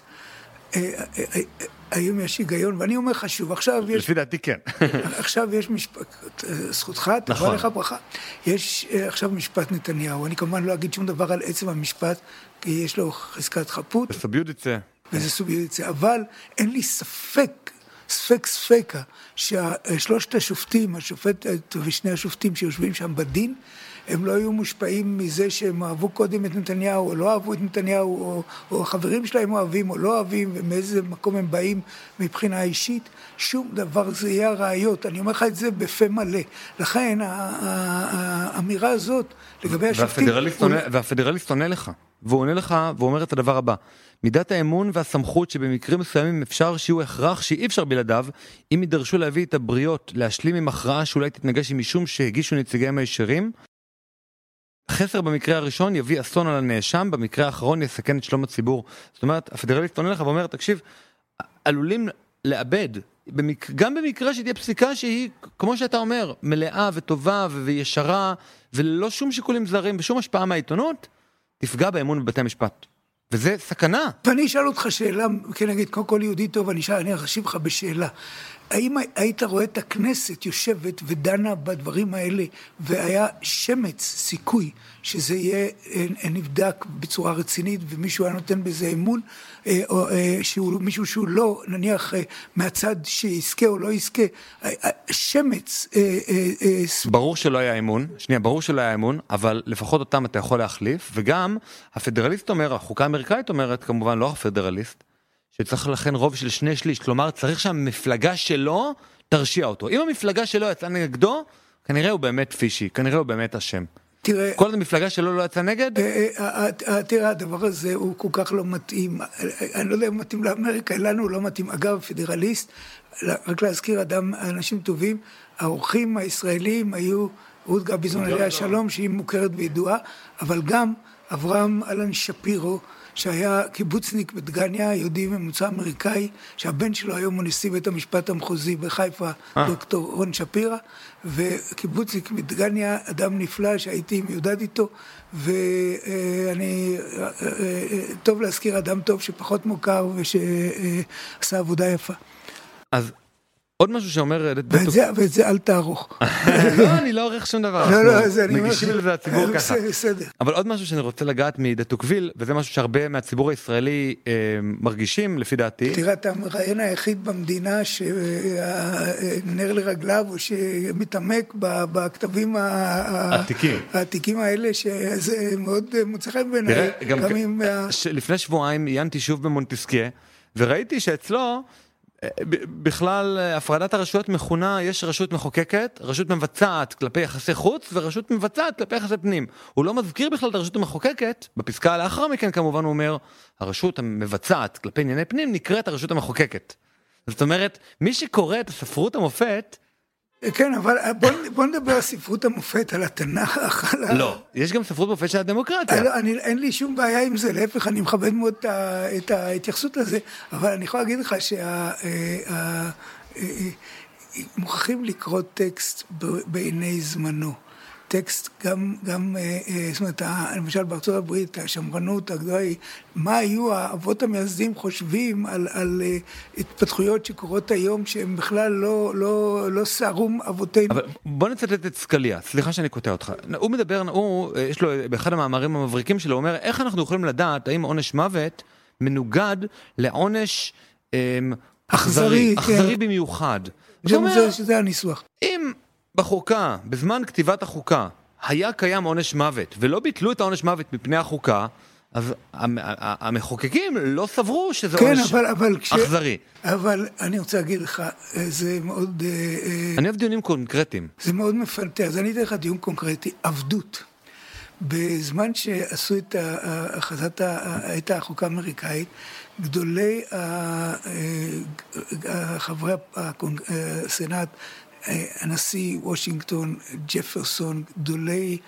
היום יש היגיון, ואני אומר לך שוב, עכשיו יש... לפי דעתי כן. עכשיו יש משפט, זכותך, תבוא לך ברכה. יש עכשיו משפט נתניהו, אני כמובן לא אגיד שום דבר על עצם המשפט, כי יש לו חזקת חפות. זה סוביודיצה. וזה סוביודיצה, אבל אין לי ספק, ספק ספקה, שהשלושת השופטים, השופטת ושני השופטים שיושבים שם בדין, הם לא היו מושפעים מזה שהם אהבו קודם את נתניהו, או לא אהבו את נתניהו, או, או החברים שלהם אוהבים, או לא אוהבים, ומאיזה מקום הם באים מבחינה אישית. שום דבר, זה יהיה הראיות. אני אומר לך את זה בפה מלא. לכן, האמירה הזאת, לגבי השופטים... והפדרליסט עונה לך, והוא עונה לך, והוא אומר את הדבר הבא. מידת האמון והסמכות שבמקרים מסוימים אפשר שיהיו הכרח שאי אפשר בלעדיו, אם יידרשו להביא את הבריות, להשלים עם הכרעה שאולי תתנגש עם משום שהגישו נציגיהם הישרים, חסר במקרה הראשון יביא אסון על הנאשם, במקרה האחרון יסכן את שלום הציבור. זאת אומרת, הפדרליסט עונה לך ואומר, תקשיב, עלולים לאבד, במק... גם במקרה שתהיה פסיקה שהיא, כמו שאתה אומר, מלאה וטובה וישרה, וללא שום שיקולים זרים ושום השפעה מהעיתונות, תפגע באמון בבתי המשפט. וזה סכנה. ואני אשאל אותך שאלה, כן נגיד, כל כל יהודי טוב, אני אשאל, אני ארשיב לך בשאלה. האם היית רואה את הכנסת יושבת ודנה בדברים האלה, והיה שמץ סיכוי שזה יהיה נבדק בצורה רצינית, ומישהו היה נותן בזה אמון, או שהוא, מישהו שהוא לא, נניח, מהצד שיזכה או לא יזכה, שמץ... ברור שלא היה אמון, שנייה, ברור שלא היה אמון, אבל לפחות אותם אתה יכול להחליף, וגם הפדרליסט אומר, החוקה האמריקאית אומרת, כמובן לא הפדרליסט, שצריך לכן רוב של שני שליש, כלומר צריך שהמפלגה שלו תרשיע אותו. אם המפלגה שלו יצאה נגדו, כנראה הוא באמת פישי, כנראה הוא באמת אשם. תראה, כל המפלגה שלו לא יצאה נגד? תראה, הדבר הזה הוא כל כך לא מתאים, אני לא יודע אם מתאים לאמריקה, לנו הוא לא מתאים. אגב, פדרליסט, רק להזכיר אדם, אנשים טובים, האורחים הישראלים היו רות גביזון עליה שלום, שהיא מוכרת וידועה, אבל גם אברהם אלן שפירו, שהיה קיבוצניק בדגניה, יהודי ממוצא אמריקאי, שהבן שלו היום הוא נשיא בית המשפט המחוזי בחיפה, דוקטור רון שפירה, וקיבוצניק בדגניה, אדם נפלא שהייתי מיודד איתו, ואני, טוב להזכיר אדם טוב שפחות מוכר ושעשה עבודה יפה. אז עוד משהו שאומר... ואת זה אל תערוך. לא, אני לא עורך שום דבר. לא, לא, זה אני... מגישים לזה הציבור ככה. בסדר. אבל עוד משהו שאני רוצה לגעת מדה טוקוויל, וזה משהו שהרבה מהציבור הישראלי מרגישים, לפי דעתי. תראה, אתה המראיין היחיד במדינה שנר לרגליו, או שמתעמק בכתבים העתיקים האלה, שזה מאוד מוצא חן בעיניי. לפני שבועיים עיינתי שוב במונטסקיה, וראיתי שאצלו... בכלל הפרדת הרשויות מכונה, יש רשות מחוקקת, רשות מבצעת כלפי יחסי חוץ ורשות מבצעת כלפי יחסי פנים. הוא לא מזכיר בכלל את הרשות המחוקקת, בפסקה לאחר מכן כמובן הוא אומר, הרשות המבצעת כלפי ענייני פנים נקראת הרשות המחוקקת. זאת אומרת, מי שקורא את הספרות המופת, כן, אבל בוא, בוא נדבר על ספרות המופת, על התנ"ך, על ה... לא, יש גם ספרות מופת של הדמוקרטיה. לא, אני, אין לי שום בעיה עם זה, להפך, אני מכבד מאוד את, את ההתייחסות לזה, אבל אני יכול להגיד לך שמוכרחים לקרוא טקסט בעיני זמנו. טקסט גם, גם, זאת אומרת, למשל בארצות הברית, השמרנות הגדולה היא, מה היו האבות המייסדים חושבים על, על התפתחויות שקורות היום, שהם בכלל לא, לא, לא סערום אבותינו. אבל בוא נצטט את סקליה, סליחה שאני קוטע אותך. הוא מדבר, הוא, יש לו, באחד המאמרים המבריקים שלו, הוא אומר, איך אנחנו יכולים לדעת, האם עונש מוות מנוגד לעונש אכזרי, אכזרי במיוחד. זה, שזה הניסוח. אם בחוקה, בזמן כתיבת החוקה, היה קיים עונש מוות, ולא ביטלו את העונש מוות מפני החוקה, אז המחוקקים לא סברו שזה כן, עונש אבל, אבל כש... אכזרי. אבל אני רוצה להגיד לך, זה מאוד... אני אוהב דיונים קונקרטיים. זה מאוד מפלטה, אז אני אתן לך דיון קונקרטי, עבדות. בזמן שעשו את החזת, את החוקה האמריקאית, גדולי חברי הסנאט, הנשיא וושינגטון, ג'פרסון, גדולי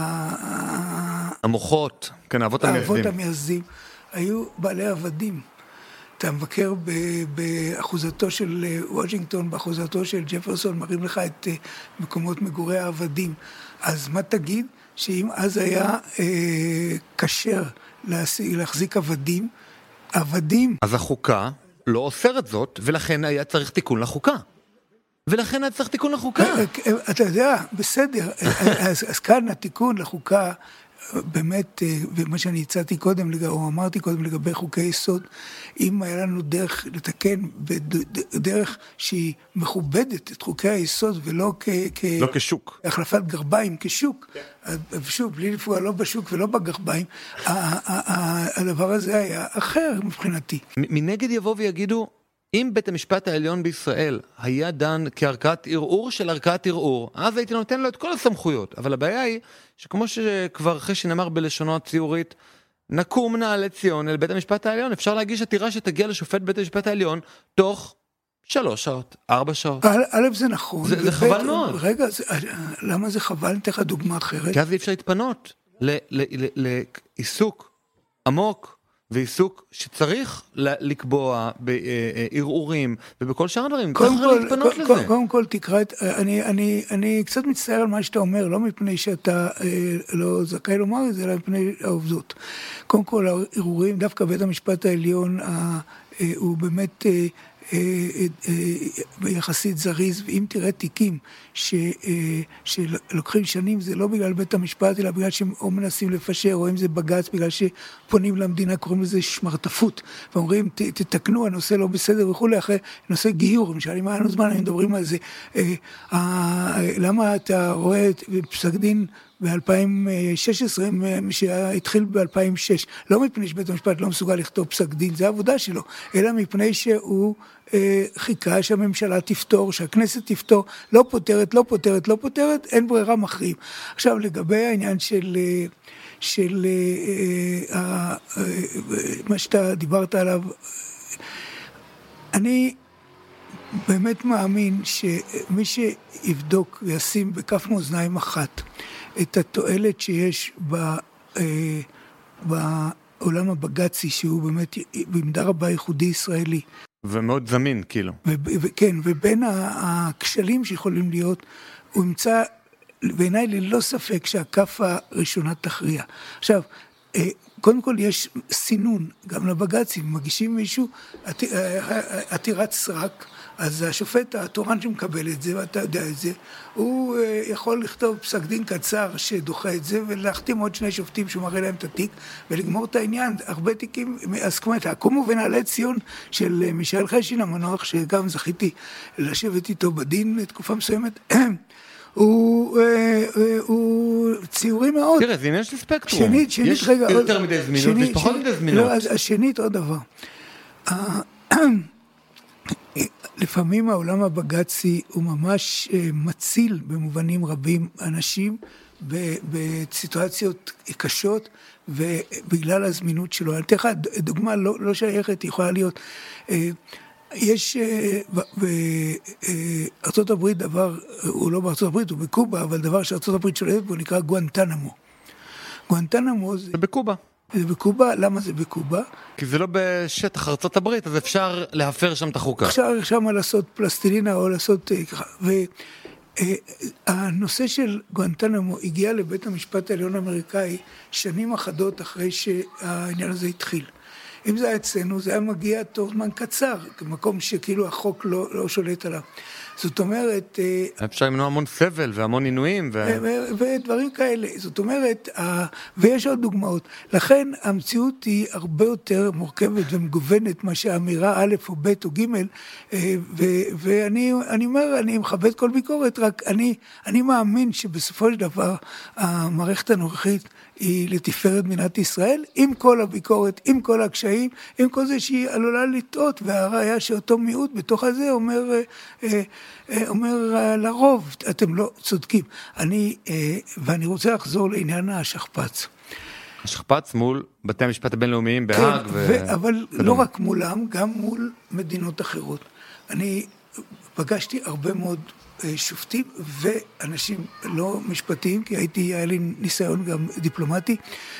המוחות, כן, האבות המייסדים. האבות המייסדים, היו בעלי עבדים. אתה מבקר באחוזתו של וושינגטון, באחוזתו של ג'פרסון, מראים לך את מקומות מגורי העבדים. אז מה תגיד? שאם אז היה קשר להחזיק עבדים, עבדים... אז החוקה לא אוסרת זאת, ולכן היה צריך תיקון לחוקה. ולכן היה צריך תיקון לחוקה. אתה יודע, בסדר. אז, אז כאן התיקון לחוקה, באמת, ומה שאני הצעתי קודם, או אמרתי קודם לגבי חוקי יסוד, אם היה לנו דרך לתקן, בדרך שהיא מכובדת את חוקי היסוד, ולא כ... לא כשוק. החלפת גרביים כשוק. שוב, בלי לפוע לא בשוק ולא בגרביים, הדבר הזה היה אחר מבחינתי. מנגד יבוא ויגידו, אם בית המשפט העליון בישראל היה דן כערכאת ערעור של ערכאת ערעור, אז הייתי נותן לו את כל הסמכויות. אבל הבעיה היא שכמו שכבר אחרי שנאמר בלשונו הציורית, נקום נעלי ציון אל בית המשפט העליון, אפשר להגיש עתירה שתגיע לשופט בית המשפט העליון תוך שלוש שעות, ארבע שעות. א' זה נכון. זה, זה חבל מאוד. רגע, זה, למה זה חבל? נתן לך דוגמה אחרת. כי אז אי אפשר להתפנות לעיסוק עמוק, ועיסוק שצריך לקבוע בערעורים ובכל שאר הדברים. קודם כל, קודם כל תקרא את, אני, אני, אני קצת מצטער על מה שאתה אומר, לא מפני שאתה לא זכאי לומר את זה, אלא מפני העובדות. קודם כל, הערעורים, דווקא בית המשפט העליון, הוא באמת יחסית זריז, ואם תראה תיקים שלוקחים שנים, זה לא בגלל בית המשפט, אלא בגלל שהם או מנסים לפשר, או אם זה בגץ, בגלל שפונים למדינה, קוראים לזה שמרטפות, ואומרים, תתקנו, הנושא לא בסדר וכולי, אחרי נושא גיור, למשל, אם היה לנו זמן, הם מדברים על זה, למה אתה רואה פסק דין ב-אלפיים ושש עשרה, שהתחיל ב-אלפיים ושש, לא מפני שבית המשפט לא מסוגל לכתוב פסק דין, זה העבודה שלו, אלא מפני שהוא אה, חיכה שהממשלה תפתור, שהכנסת תפתור, לא פותרת, לא פותרת, לא פותרת, אין ברירה מכריעים. עכשיו, לגבי העניין של, של אה, אה, אה, מה שאתה דיברת עליו, אני באמת מאמין שמי שיבדוק וישים בכף מאזניים אחת, את התועלת שיש בעולם הבג"צי, שהוא באמת במידה רבה ייחודי ישראלי. ומאוד זמין, כאילו. וכן, ובין הכשלים שיכולים להיות, הוא ימצא בעיניי ללא ספק שהכף הראשונה תכריע. עכשיו, קודם כל יש סינון, גם לבג"צים, מגישים מישהו, עתירת סרק, אז השופט התורן שמקבל את זה, ואתה יודע את זה, הוא יכול לכתוב פסק דין קצר שדוחה את זה, ולהחתים עוד שני שופטים שהוא מראה להם את התיק, ולגמור את העניין. הרבה תיקים, אז כמו את הקומו ונעלי ציון של מישאל חשין המנוח, שגם זכיתי לשבת איתו בדין לתקופה מסוימת, הוא, הוא ציורי מאוד. תראה, זה עניין של ספקטרום. שנית, שנית, יש רגע, יותר מדי זמינות, יש פחות מדי זמינות. לא, אז השנית עוד דבר. לפעמים העולם הבג"צי הוא ממש מציל במובנים רבים אנשים בסיטואציות קשות, ובגלל הזמינות שלו. אני אתן לך דוגמה לא, לא שייכת, יכולה להיות... יש בארצות הברית דבר, הוא לא בארצות הברית, הוא בקובה, אבל דבר שארצות הברית שולטת בו נקרא גואנטנמו. גואנטנמו זה... זה בקובה. זה בקובה, למה זה בקובה? כי זה לא בשטח ארצות הברית, אז אפשר להפר שם את החוקה. אפשר שם לעשות פלסטלינה או לעשות ככה. והנושא של גואנטנמו הגיע לבית המשפט העליון האמריקאי שנים אחדות אחרי שהעניין הזה התחיל. אם זה היה אצלנו, זה היה מגיע תוך זמן קצר, כמקום שכאילו החוק לא, לא שולט עליו. זאת אומרת... אפשר למנוע המון סבל והמון עינויים. ו... ודברים כאלה. זאת אומרת, ויש עוד דוגמאות. לכן המציאות היא הרבה יותר מורכבת ומגוונת מה שהאמירה א' או ב' או ג', ואני אני אומר, אני מכבד כל ביקורת, רק אני, אני מאמין שבסופו של דבר המערכת הנוכחית היא לתפארת מדינת ישראל, עם כל הביקורת, עם כל הקשיים, עם כל זה שהיא עלולה לטעות, והראיה שאותו מיעוט בתוך הזה אומר, אומר לרוב, אתם לא צודקים. אני, ואני רוצה לחזור לעניין השכפ"ץ. השכפ"ץ מול בתי המשפט הבינלאומיים בהאג. כן, ו... אבל לא רק מולם, גם מול מדינות אחרות. אני פגשתי הרבה מאוד שופטים ואנשים לא משפטיים, כי הייתי, היה לי ניסיון גם דיפלומטי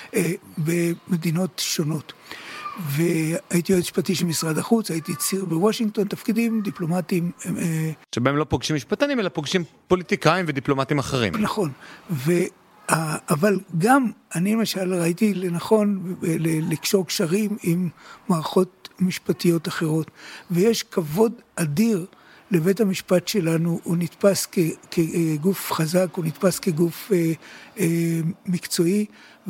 במדינות שונות. והייתי יועץ משפטי של משרד החוץ, הייתי ציר בוושינגטון, תפקידים דיפלומטיים. שבהם לא פוגשים משפטנים, אלא פוגשים פוליטיקאים ודיפלומטים אחרים. נכון, ו... אבל גם אני למשל ראיתי לנכון לקשור קשרים עם מערכות משפטיות אחרות, ויש כבוד אדיר לבית המשפט שלנו, הוא נתפס כגוף חזק, הוא נתפס כגוף אה, אה, מקצועי,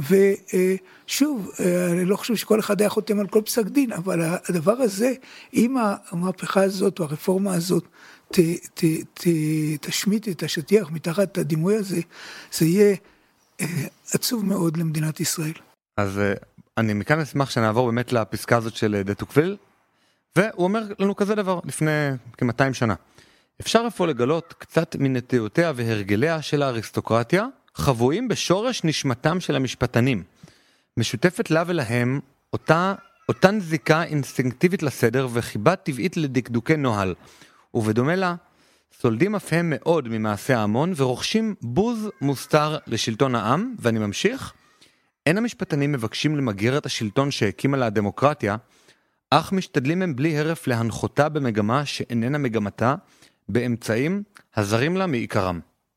ושוב, אני לא חושב שכל אחד היה חותם על כל פסק דין, אבל הדבר הזה, אם המהפכה הזאת או הרפורמה הזאת ת, ת, ת, תשמיט את השטיח מתחת הדימוי הזה, זה יהיה אה, עצוב מאוד למדינת ישראל. אז אה, אני מכאן אשמח שנעבור באמת לפסקה הזאת של דה טוקוויל, והוא אומר לנו כזה דבר לפני כ-מאתיים שנה. אפשר אפוא לגלות קצת מנטיותיה והרגליה של האריסטוקרטיה, חבויים בשורש נשמתם של המשפטנים. משותפת לה ולהם אותה, אותן זיקה אינסטינקטיבית לסדר וחיבה טבעית לדקדוקי נוהל. ובדומה לה, סולדים אף הם מאוד ממעשה ההמון ורוכשים בוז מוסתר לשלטון העם, ואני ממשיך, אין המשפטנים מבקשים למגר את השלטון שהקימה לה הדמוקרטיה, אך משתדלים הם בלי הרף להנחותה במגמה שאיננה מגמתה, באמצעים הזרים לה מעיקרם.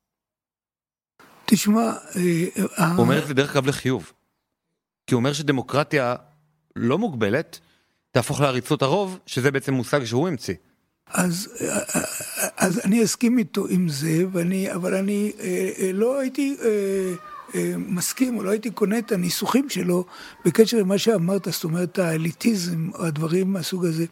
תשמע, הוא אומר את זה דרך כלל לחיוב. כי הוא אומר שדמוקרטיה לא מוגבלת, תהפוך לעריצות הרוב, שזה בעצם מושג שהוא המציא. אז, אז אני אסכים איתו עם זה, ואני, אבל אני לא הייתי מסכים, או לא הייתי קונה את הניסוחים שלו בקשר למה שאמרת, זאת אומרת, האליטיזם, או הדברים מהסוג הזה.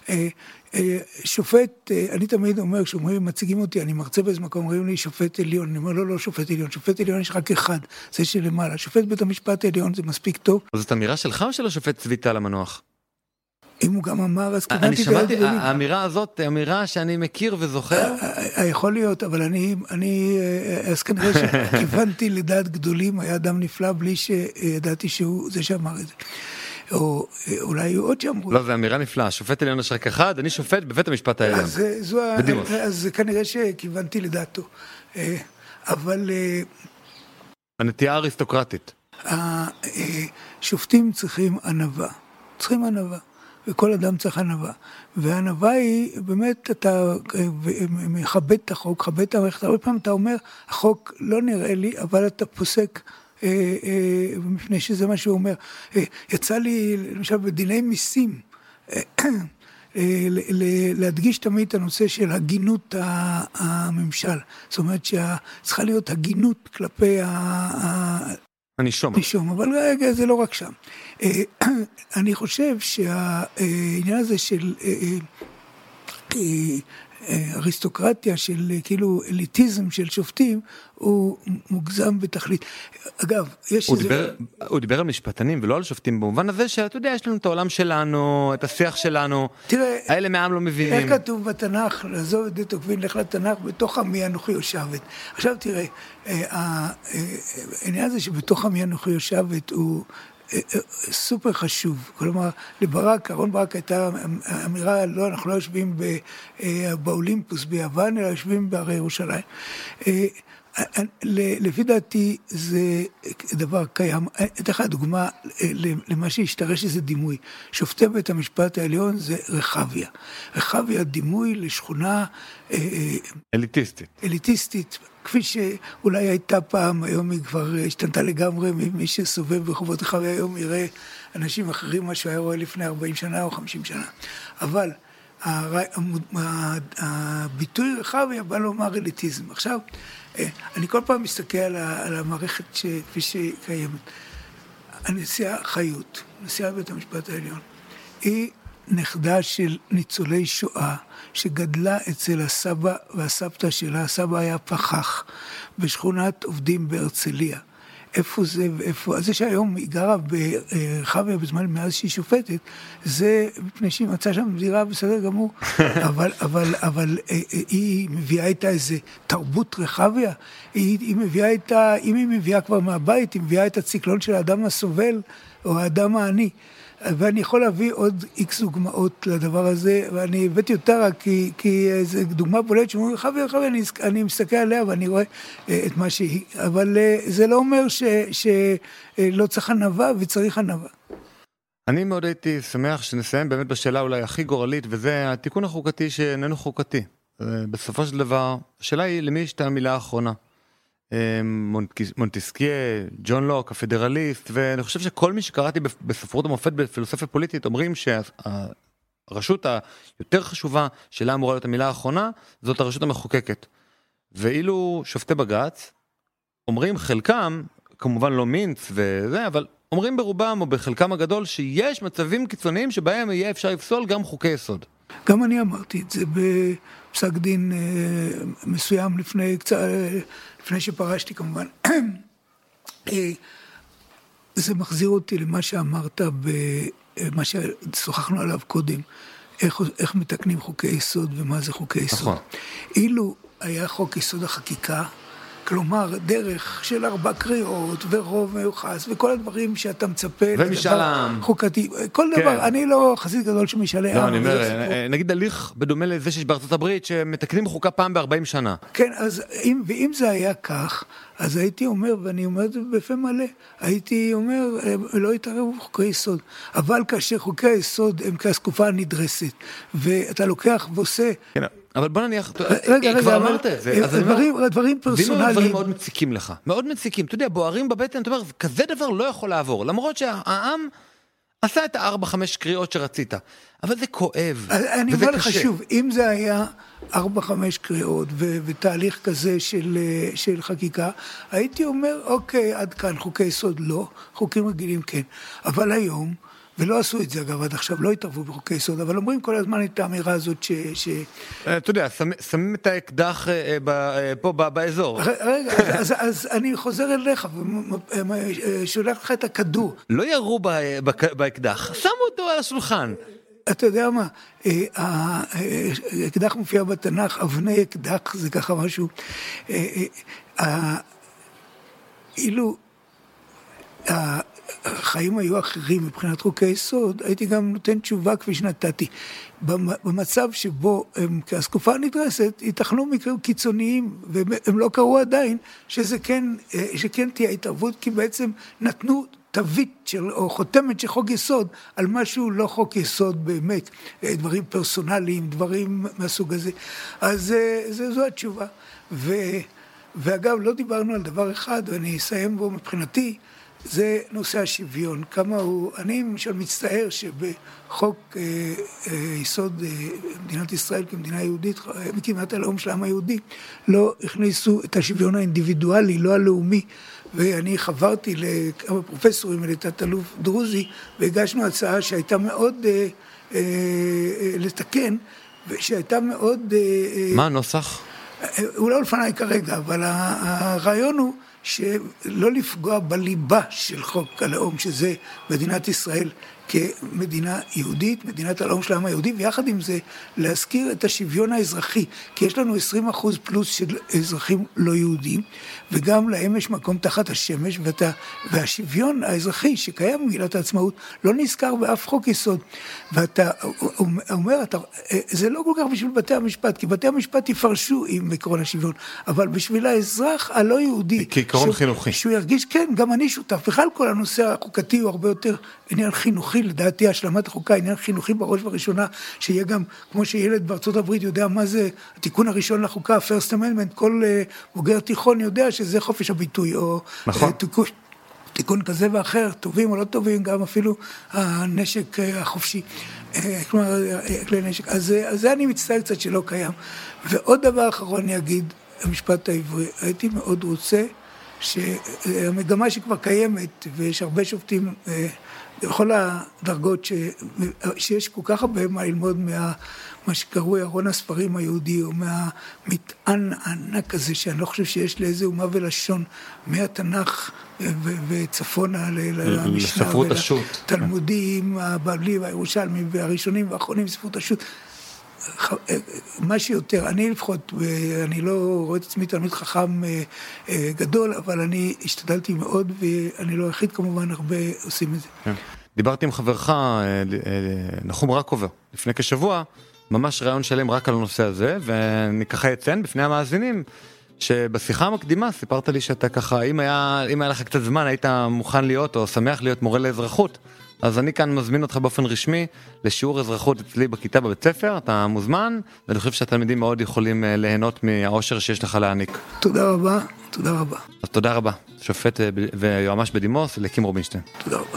שופט, אני תמיד אומר, כשאומרים, מציגים אותי, אני מרצה באיזה מקום, אומרים לי שופט עליון, אני אומר, לא, לא שופט עליון, שופט עליון יש רק אחד, זה שלמעלה, שופט בית המשפט העליון זה מספיק טוב. אז זאת אמירה שלך או של השופט צביטה למנוח? אם הוא גם אמר, אז אני שמעתי, האמירה הזאת, האמירה שאני מכיר וזוכר. יכול להיות, אבל אני, אני, אז כנראה שכיוונתי לדעת גדולים, היה אדם נפלא, בלי שידעתי שהוא זה שאמר את זה. או אולי היו עוד שאמרו. לא, זו אמירה נפלאה, שופט עליון יש רק אחד, אני שופט בבית המשפט העליון. אז כנראה שכיוונתי לדעתו. אבל... הנטייה האריסטוקרטית. השופטים צריכים ענווה, צריכים ענווה, וכל אדם צריך ענווה. והענווה היא, באמת, אתה מכבד את החוק, מכבד את המערכת, הרבה פעמים אתה אומר, החוק לא נראה לי, אבל אתה פוסק, מפני שזה מה שהוא אומר. יצא לי, למשל, בדיני מיסים, להדגיש תמיד את הנושא של הגינות הממשל. זאת אומרת שצריכה להיות הגינות כלפי הנישום. נישום, אבל רגע, זה לא רק שם. אני חושב שהעניין הזה של אריסטוקרטיה, של כאילו אליטיזם של שופטים, הוא מוגזם בתכלית. אגב, יש הוא איזה... דיבר, הוא דיבר על משפטנים ולא על שופטים, במובן הזה שאתה יודע, יש לנו את העולם שלנו, את השיח שלנו, תראה, האלה מעם לא מבינים. איך כתוב בתנ"ך, לעזוב את דעת עוקבין, לך לתנ"ך, בתוך עמי אנוכי יושבת. עכשיו תראה, העניין הזה שבתוך עמי אנוכי יושבת הוא סופר חשוב. כלומר, לברק, אהרון ברק הייתה אמירה, לא, אנחנו לא יושבים באולימפוס ביוון, אלא יושבים בהרי ירושלים. לפי דעתי זה דבר קיים. אתן לך דוגמה למה שהשתרש איזה דימוי. שופטי בית המשפט העליון זה רחביה. רחביה דימוי לשכונה אליטיסטית. אליטיסטית, כפי שאולי הייתה פעם, היום היא כבר השתנתה לגמרי, מי שסובב ברחובות רחביה היום יראה אנשים אחרים מה שהוא היה רואה לפני ארבעים שנה או חמישים שנה. אבל הביטוי רחביה בא לומר אליטיזם. עכשיו, אני כל פעם מסתכל על המערכת כפי שהיא קיימת. הנשיאה חיות, נשיאת בית המשפט העליון, היא נכדה של ניצולי שואה, שגדלה אצל הסבא והסבתא שלה. הסבא היה פחח בשכונת עובדים בהרצליה. איפה זה ואיפה? אז זה שהיום היא גרה ברחביה בזמן מאז שהיא שופטת, זה מפני שהיא מצאה שם דירה בסדר גמור, אבל, אבל, אבל היא מביאה איתה איזה תרבות רחביה, היא, היא מביאה איתה, אם היא מביאה כבר מהבית, היא מביאה את הציקלון של האדם הסובל, או האדם העני. ואני יכול להביא עוד איקס דוגמאות לדבר הזה, ואני הבאתי אותה רק כי, כי זו דוגמה בולטת שאומרים, חבר, חבר, אני, אני מסתכל עליה ואני רואה את מה שהיא, אבל זה לא אומר ש, שלא צריך ענווה וצריך ענווה. אני מאוד הייתי שמח שנסיים באמת בשאלה אולי הכי גורלית, וזה התיקון החוקתי שאיננו חוקתי. בסופו של דבר, השאלה היא למי יש את המילה האחרונה. מונטסקיה, ג'ון לוק, הפדרליסט, ואני חושב שכל מי שקראתי בספרות המופת בפילוסופיה פוליטית אומרים שהרשות היותר חשובה שלה אמורה להיות המילה האחרונה, זאת הרשות המחוקקת. ואילו שופטי בג"ץ אומרים חלקם, כמובן לא מינץ וזה, אבל אומרים ברובם או בחלקם הגדול שיש מצבים קיצוניים שבהם יהיה אפשר לפסול גם חוקי יסוד. גם אני אמרתי את זה בפסק דין מסוים לפני קצת, לפני שפרשתי כמובן. זה מחזיר אותי למה שאמרת, במה ששוחחנו עליו קודם, איך, איך מתקנים חוקי יסוד ומה זה חוקי יסוד. נכון. אילו היה חוק יסוד החקיקה, כלומר, דרך של ארבע קריאות ורוב מיוחס וכל הדברים שאתה מצפה ומשאל עם חוקתי, כל דבר, אני לא חסיד גדול שמשאל עם. לא, אני אומר, נגיד הליך בדומה לזה שיש בארצות הברית שמתקנים חוקה פעם ב-ארבעים שנה. כן, אז ואם זה היה כך, אז הייתי אומר, ואני אומר את זה בפה מלא, הייתי אומר, לא יתערבו חוקי יסוד. אבל כאשר חוקי היסוד הם כאסקופה נדרסת, ואתה לוקח ועושה... כן, אבל בוא נניח, רגע, כבר רגע, אמרת את זה, דברים פרסונליים. ואילו דברים מאוד מציקים לך, מאוד מציקים, אתה יודע, בוערים בבטן, אתה אומר, כזה דבר לא יכול לעבור, למרות שהעם עשה את הארבע, חמש קריאות שרצית, אבל זה כואב, וזה קשה. אני אומר לך שוב, אם זה היה ארבע, חמש קריאות, ותהליך כזה של חקיקה, הייתי אומר, אוקיי, עד כאן, חוקי יסוד לא, חוקים רגילים כן, אבל היום, ולא עשו את זה אגב עד עכשיו, לא התערבו בחוקי יסוד, אבל אומרים כל הזמן את האמירה הזאת ש... אתה יודע, שמים את האקדח פה באזור. רגע, אז אני חוזר אליך ושולח לך את הכדור. לא ירו באקדח, שמו אותו על השולחן. אתה יודע מה, האקדח מופיע בתנ"ך, אבני אקדח, זה ככה משהו. אילו החיים היו אחרים מבחינת חוקי יסוד, הייתי גם נותן תשובה כפי שנתתי. במצב שבו הם כאסקופה נדרסת, ייתכנו מקרים קיצוניים, והם לא קראו עדיין, שזה כן, שכן תהיה התערבות, כי בעצם נתנו תווית של, או חותמת של חוק יסוד, על משהו לא חוק יסוד באמת, דברים פרסונליים, דברים מהסוג הזה. אז זה, זו התשובה. ו, ואגב, לא דיברנו על דבר אחד, ואני אסיים בו מבחינתי, זה נושא השוויון. כמה הוא, אני למשל מצטער שבחוק אה, אה, יסוד אה, מדינת ישראל כמדינה יהודית, מדינת הלאום של העם היהודי, לא הכניסו את השוויון האינדיבידואלי, לא הלאומי, ואני חברתי לכמה פרופסורים לתת אלוף דרוזי, והגשנו הצעה שהייתה מאוד אה, אה, לתקן, ושהייתה מאוד... אה, מה הנוסח? הוא לא לפניי כרגע, אבל הרעיון הוא שלא לפגוע בליבה של חוק הלאום, שזה מדינת ישראל כמדינה יהודית, מדינת הלאום של העם היהודי, ויחד עם זה להזכיר את השוויון האזרחי, כי יש לנו עשרים אחוז פלוס של אזרחים לא יהודים, וגם להם יש מקום תחת השמש, ואתה, והשוויון האזרחי שקיים במגילת העצמאות לא נזכר באף חוק יסוד, ואתה אומר, אתה, זה לא כל כך בשביל בתי המשפט, כי בתי המשפט יפרשו עם עקרון השוויון, אבל בשביל האזרח הלא יהודי, כעקרון חינוכי, שהוא ירגיש, כן, גם אני שותף, בכלל כל הנושא החוקתי הוא הרבה יותר עניין חינוכי, לדעתי השלמת החוקה, עניין חינוכי בראש ובראשונה, שיהיה גם, כמו שילד בארצות הברית יודע מה זה התיקון הראשון לחוקה, First Amendment, כל uh, בוגר תיכון יודע שזה חופש הביטוי, או נכון. uh, תיקון, תיקון כזה ואחר, טובים או לא טובים, גם אפילו הנשק uh, החופשי, uh, כלומר, uh, כלי נשק. אז, uh, אז זה אני מצטער קצת שלא קיים. ועוד דבר אחרון אני אגיד, המשפט העברי, הייתי מאוד רוצה שהמגמה שכבר קיימת, ויש הרבה שופטים uh, בכל הדרגות ש... שיש כל כך הרבה מה ללמוד מה... מה שקרוי ארון הספרים היהודי, או מהמטען הענק הזה, שאני לא חושב שיש לאיזה אומה ולשון, מהתנ"ך ו... וצפונה למשנה, לספרות השו"ת. תלמודים, הבבלי והירושלמי, והראשונים והאחרונים, ספרות השו"ת. מה שיותר, אני לפחות, אני לא רואה את עצמי תלמיד חכם גדול, אבל אני השתדלתי מאוד, ואני לא היחיד כמובן, הרבה עושים את זה. כן. דיברתי עם חברך, נחום רקובר, לפני כשבוע, ממש רעיון שלם רק על הנושא הזה, ואני ככה אציין בפני המאזינים, שבשיחה המקדימה סיפרת לי שאתה ככה, אם היה, אם היה לך קצת זמן, היית מוכן להיות או שמח להיות מורה לאזרחות, אז אני כאן מזמין אותך באופן רשמי לשיעור אזרחות אצלי בכיתה בבית ספר, אתה מוזמן, ואני חושב שהתלמידים מאוד יכולים ליהנות מהאושר שיש לך להעניק. תודה רבה, תודה רבה. אז תודה רבה, שופט ויועמ"ש בדימוס, אליקים רובינשטיין. תודה רבה.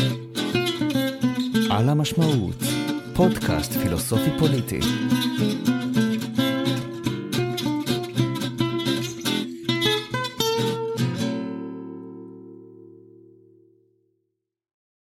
על המשמעות, פודקאסט פילוסופי פוליטי.